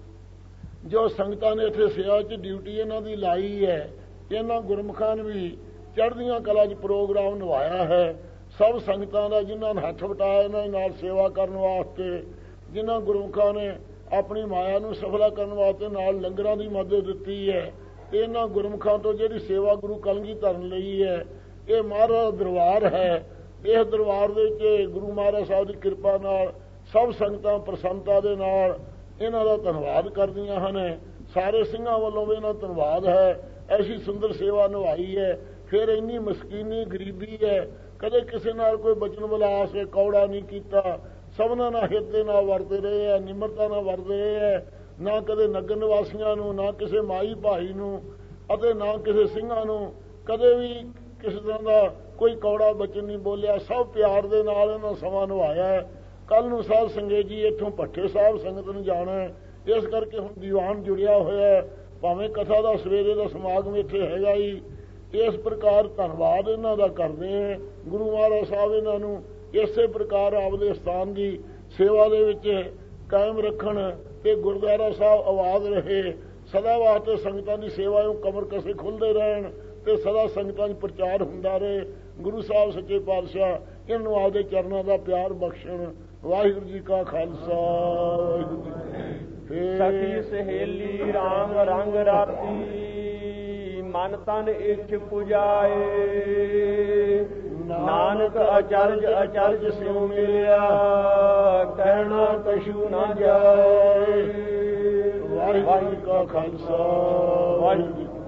ਜੋ ਸੰਗਤਾਂ ਨੇ ਇੱਥੇ ਸੇਵਾ 'ਚ ਡਿਊਟੀ ਇਹਨਾਂ ਦੀ ਲਾਈ ਹੈ, ਇਹਨਾਂ ਗੁਰਮੁਖਾਂ ਨੇ ਵੀ ਚੜ੍ਹਦੀਆਂ ਕਲਾ 'ਚ ਪ੍ਰੋਗਰਾਮ ਨਿਭਾਇਆ ਹੈ। ਸਭ ਸੰਗਤਾਂ ਦਾ ਜਿਨ੍ਹਾਂ ਨੇ ਹੱਥ ਵਟਾਇਆ ਇਹਨਾਂ ਨਾਲ ਸੇਵਾ ਕਰਨ ਵਾਸਤੇ, ਜਿਨ੍ਹਾਂ ਗੁਰਮੁਖਾਂ ਨੇ ਆਪਣੀ ਮਾਇਆ ਨੂੰ ਸਫਲਾ ਕਰਨ ਵਾਸਤੇ ਨਾਲ ਲੰਗਰਾਂ ਦੀ ਮਦਦ ਦਿੱਤੀ ਹੈ, ਇਹਨਾਂ ਗੁਰਮੁਖਾਂ ਤੋਂ ਜਿਹੜੀ ਸੇਵਾ ਗੁਰੂ ਕਲਗੀਧਰ ਨੇ ਲਈ ਹੈ, ਇਹ ਮਹਾਰਾਜ ਦਰਬਾਰ ਹੈ। ਇਸ ਦਰਬਾਰ ਦੇ ਵਿੱਚ ਗੁਰੂ ਮਹਾਰਾਜ ਸਾਹਿਬ ਦੀ ਕਿਰਪਾ ਨਾਲ ਸਭ ਸੰਗਤਾਂ ਪ੍ਰਸੰਨਤਾ ਦੇ ਨਾਲ ਇਹਨਾਂ ਦਾ ਧੰਨਵਾਦ ਕਰਦੀਆਂ ਹਨ। ਸਾਰੇ ਸਿੰਘਾਂ ਵੱਲੋਂ ਵੀ ਇਹਨਾਂ ਦਾ ਧੰਨਵਾਦ ਹੈ। ਐਸੀ ਸੁੰਦਰ ਸੇਵਾ ਨਿਭਾਈ ਹੈ। ਫਿਰ ਇੰਨੀ ਮਸਕੀਨੀ ਗਰੀਬੀ ਹੈ, ਕਦੇ ਕਿਸੇ ਨਾਲ ਕੋਈ ਬਚਨ ਵਿਲਾਸ ਕੌੜਾ ਨਹੀਂ ਕੀਤਾ, ਸਭਨਾਂ ਨਾਲ ਹਿਰਦੇ ਨਾਲ ਵਰਤੇ ਰਹੇ ਹੈ, ਨਿਮਰਤਾ ਨਾਲ ਵਰਤੇ ਰਹੇ ਹੈ। ਨਾ ਕਦੇ ਨਗਰ ਨਿਵਾਸੀਆਂ ਨੂੰ, ਨਾ ਕਿਸੇ ਮਾਈ ਭਾਈ ਨੂੰ ਅਤੇ ਨਾ ਕਿਸੇ ਸਿੰਘਾਂ ਨੂੰ ਕਦੇ ਵੀ ਕਿਸੇ ਤਰ੍ਹਾਂ ਦਾ ਕੋਈ ਕੌੜਾ ਬਚਨ ਨਹੀਂ ਬੋਲਿਆ। ਸਭ ਪਿਆਰ ਦੇ ਨਾਲ ਇਹਨਾਂ ਸਮਾਂ ਨਿਭਾਇਆ ਹੈ। ਕੱਲ ਨੂੰ ਸਾਧ ਸੰਗਤ ਜੀ ਇੱਥੋਂ ਭੱਠੇ ਸਾਹਿਬ ਸੰਗਤ ਨੂੰ ਜਾਣਾ ਹੈ, ਇਸ ਕਰਕੇ ਹੁਣ ਦੀਵਾਨ ਜੁੜਿਆ ਹੋਇਆ ਹੈ। ਭਾਵੇਂ ਕਥਾ ਦਾ ਸਵੇਰੇ ਦਾ ਸਮਾਗਮ ਇੱਥੇ ਹੈਗਾ ਹੀ। ਇਸ ਪ੍ਰਕਾਰ ਧੰਨਵਾਦ ਇਹਨਾਂ ਦਾ ਕਰਦੇ ਹਾਂ। ਗੁਰੂ ਮਹਾਰਾਜ ਸਾਹਿਬ ਇਹਨਾਂ ਨੂੰ ਇਸੇ ਪ੍ਰਕਾਰ ਆਪਦੇ ਸਥਾਨ ਦੀ ਸੇਵਾ ਦੇ ਵਿੱਚ ਕਾਇਮ ਰੱਖਣ ਤੇ ਗੁਰਦੁਆਰਾ ਸਾਹਿਬ ਆਬਾਦ ਰਹੇ। ਸਦਾ ਵਾਸਤੇ ਸੰਗਤਾਂ ਦੀ ਸੇਵਾ ਨੂੰ ਕਮਰ ਕਸੇ ਖੁੱਲ੍ਹਦੇ ਰਹਿਣ ਤੇ ਸਦਾ ਸੰਗਤਾਂ 'ਚ ਪ੍ਰਚਾਰ ਹੁੰਦਾ ਰਹੇ। ਗੁਰੂ ਸਾਹਿਬ ਸੱਚੇ ਪਾਤਸ਼ਾਹ ਇਹਨੂੰ ਆਪਦੇ ਚਰਨਾਂ ਦਾ ਪਿਆਰ ਬਖਸ਼ਣ। ਵਾਹਿਗੁਰੂ ਜੀ ਕਾ ਖਾਲਸਾ, ਵਾਹਿਗੁਰੂ ਜੀ ਕੀ ਫਤਿਹ। ਸਖੀ ਸਹੇਲੀ ਰਾਮ ਰੰਗ ਰਾਤੀ, ਮਨ ਤਨ ਇੱਛ ਪੁਜਾਏ, ਨਾਨਕ ਅਚਰਜ ਅਚਰਜ ਸਿਉ ਮਿਲਿਆ, ਕਹਿਣਾ ਕਛੂ ਨਾ ਜਾਏ। ਵਾਹਿਗੁਰੂ ਜੀ ਕਾ ਖਾਲਸਾ, ਵਾਹਿਗੁਰੂ ਜੀ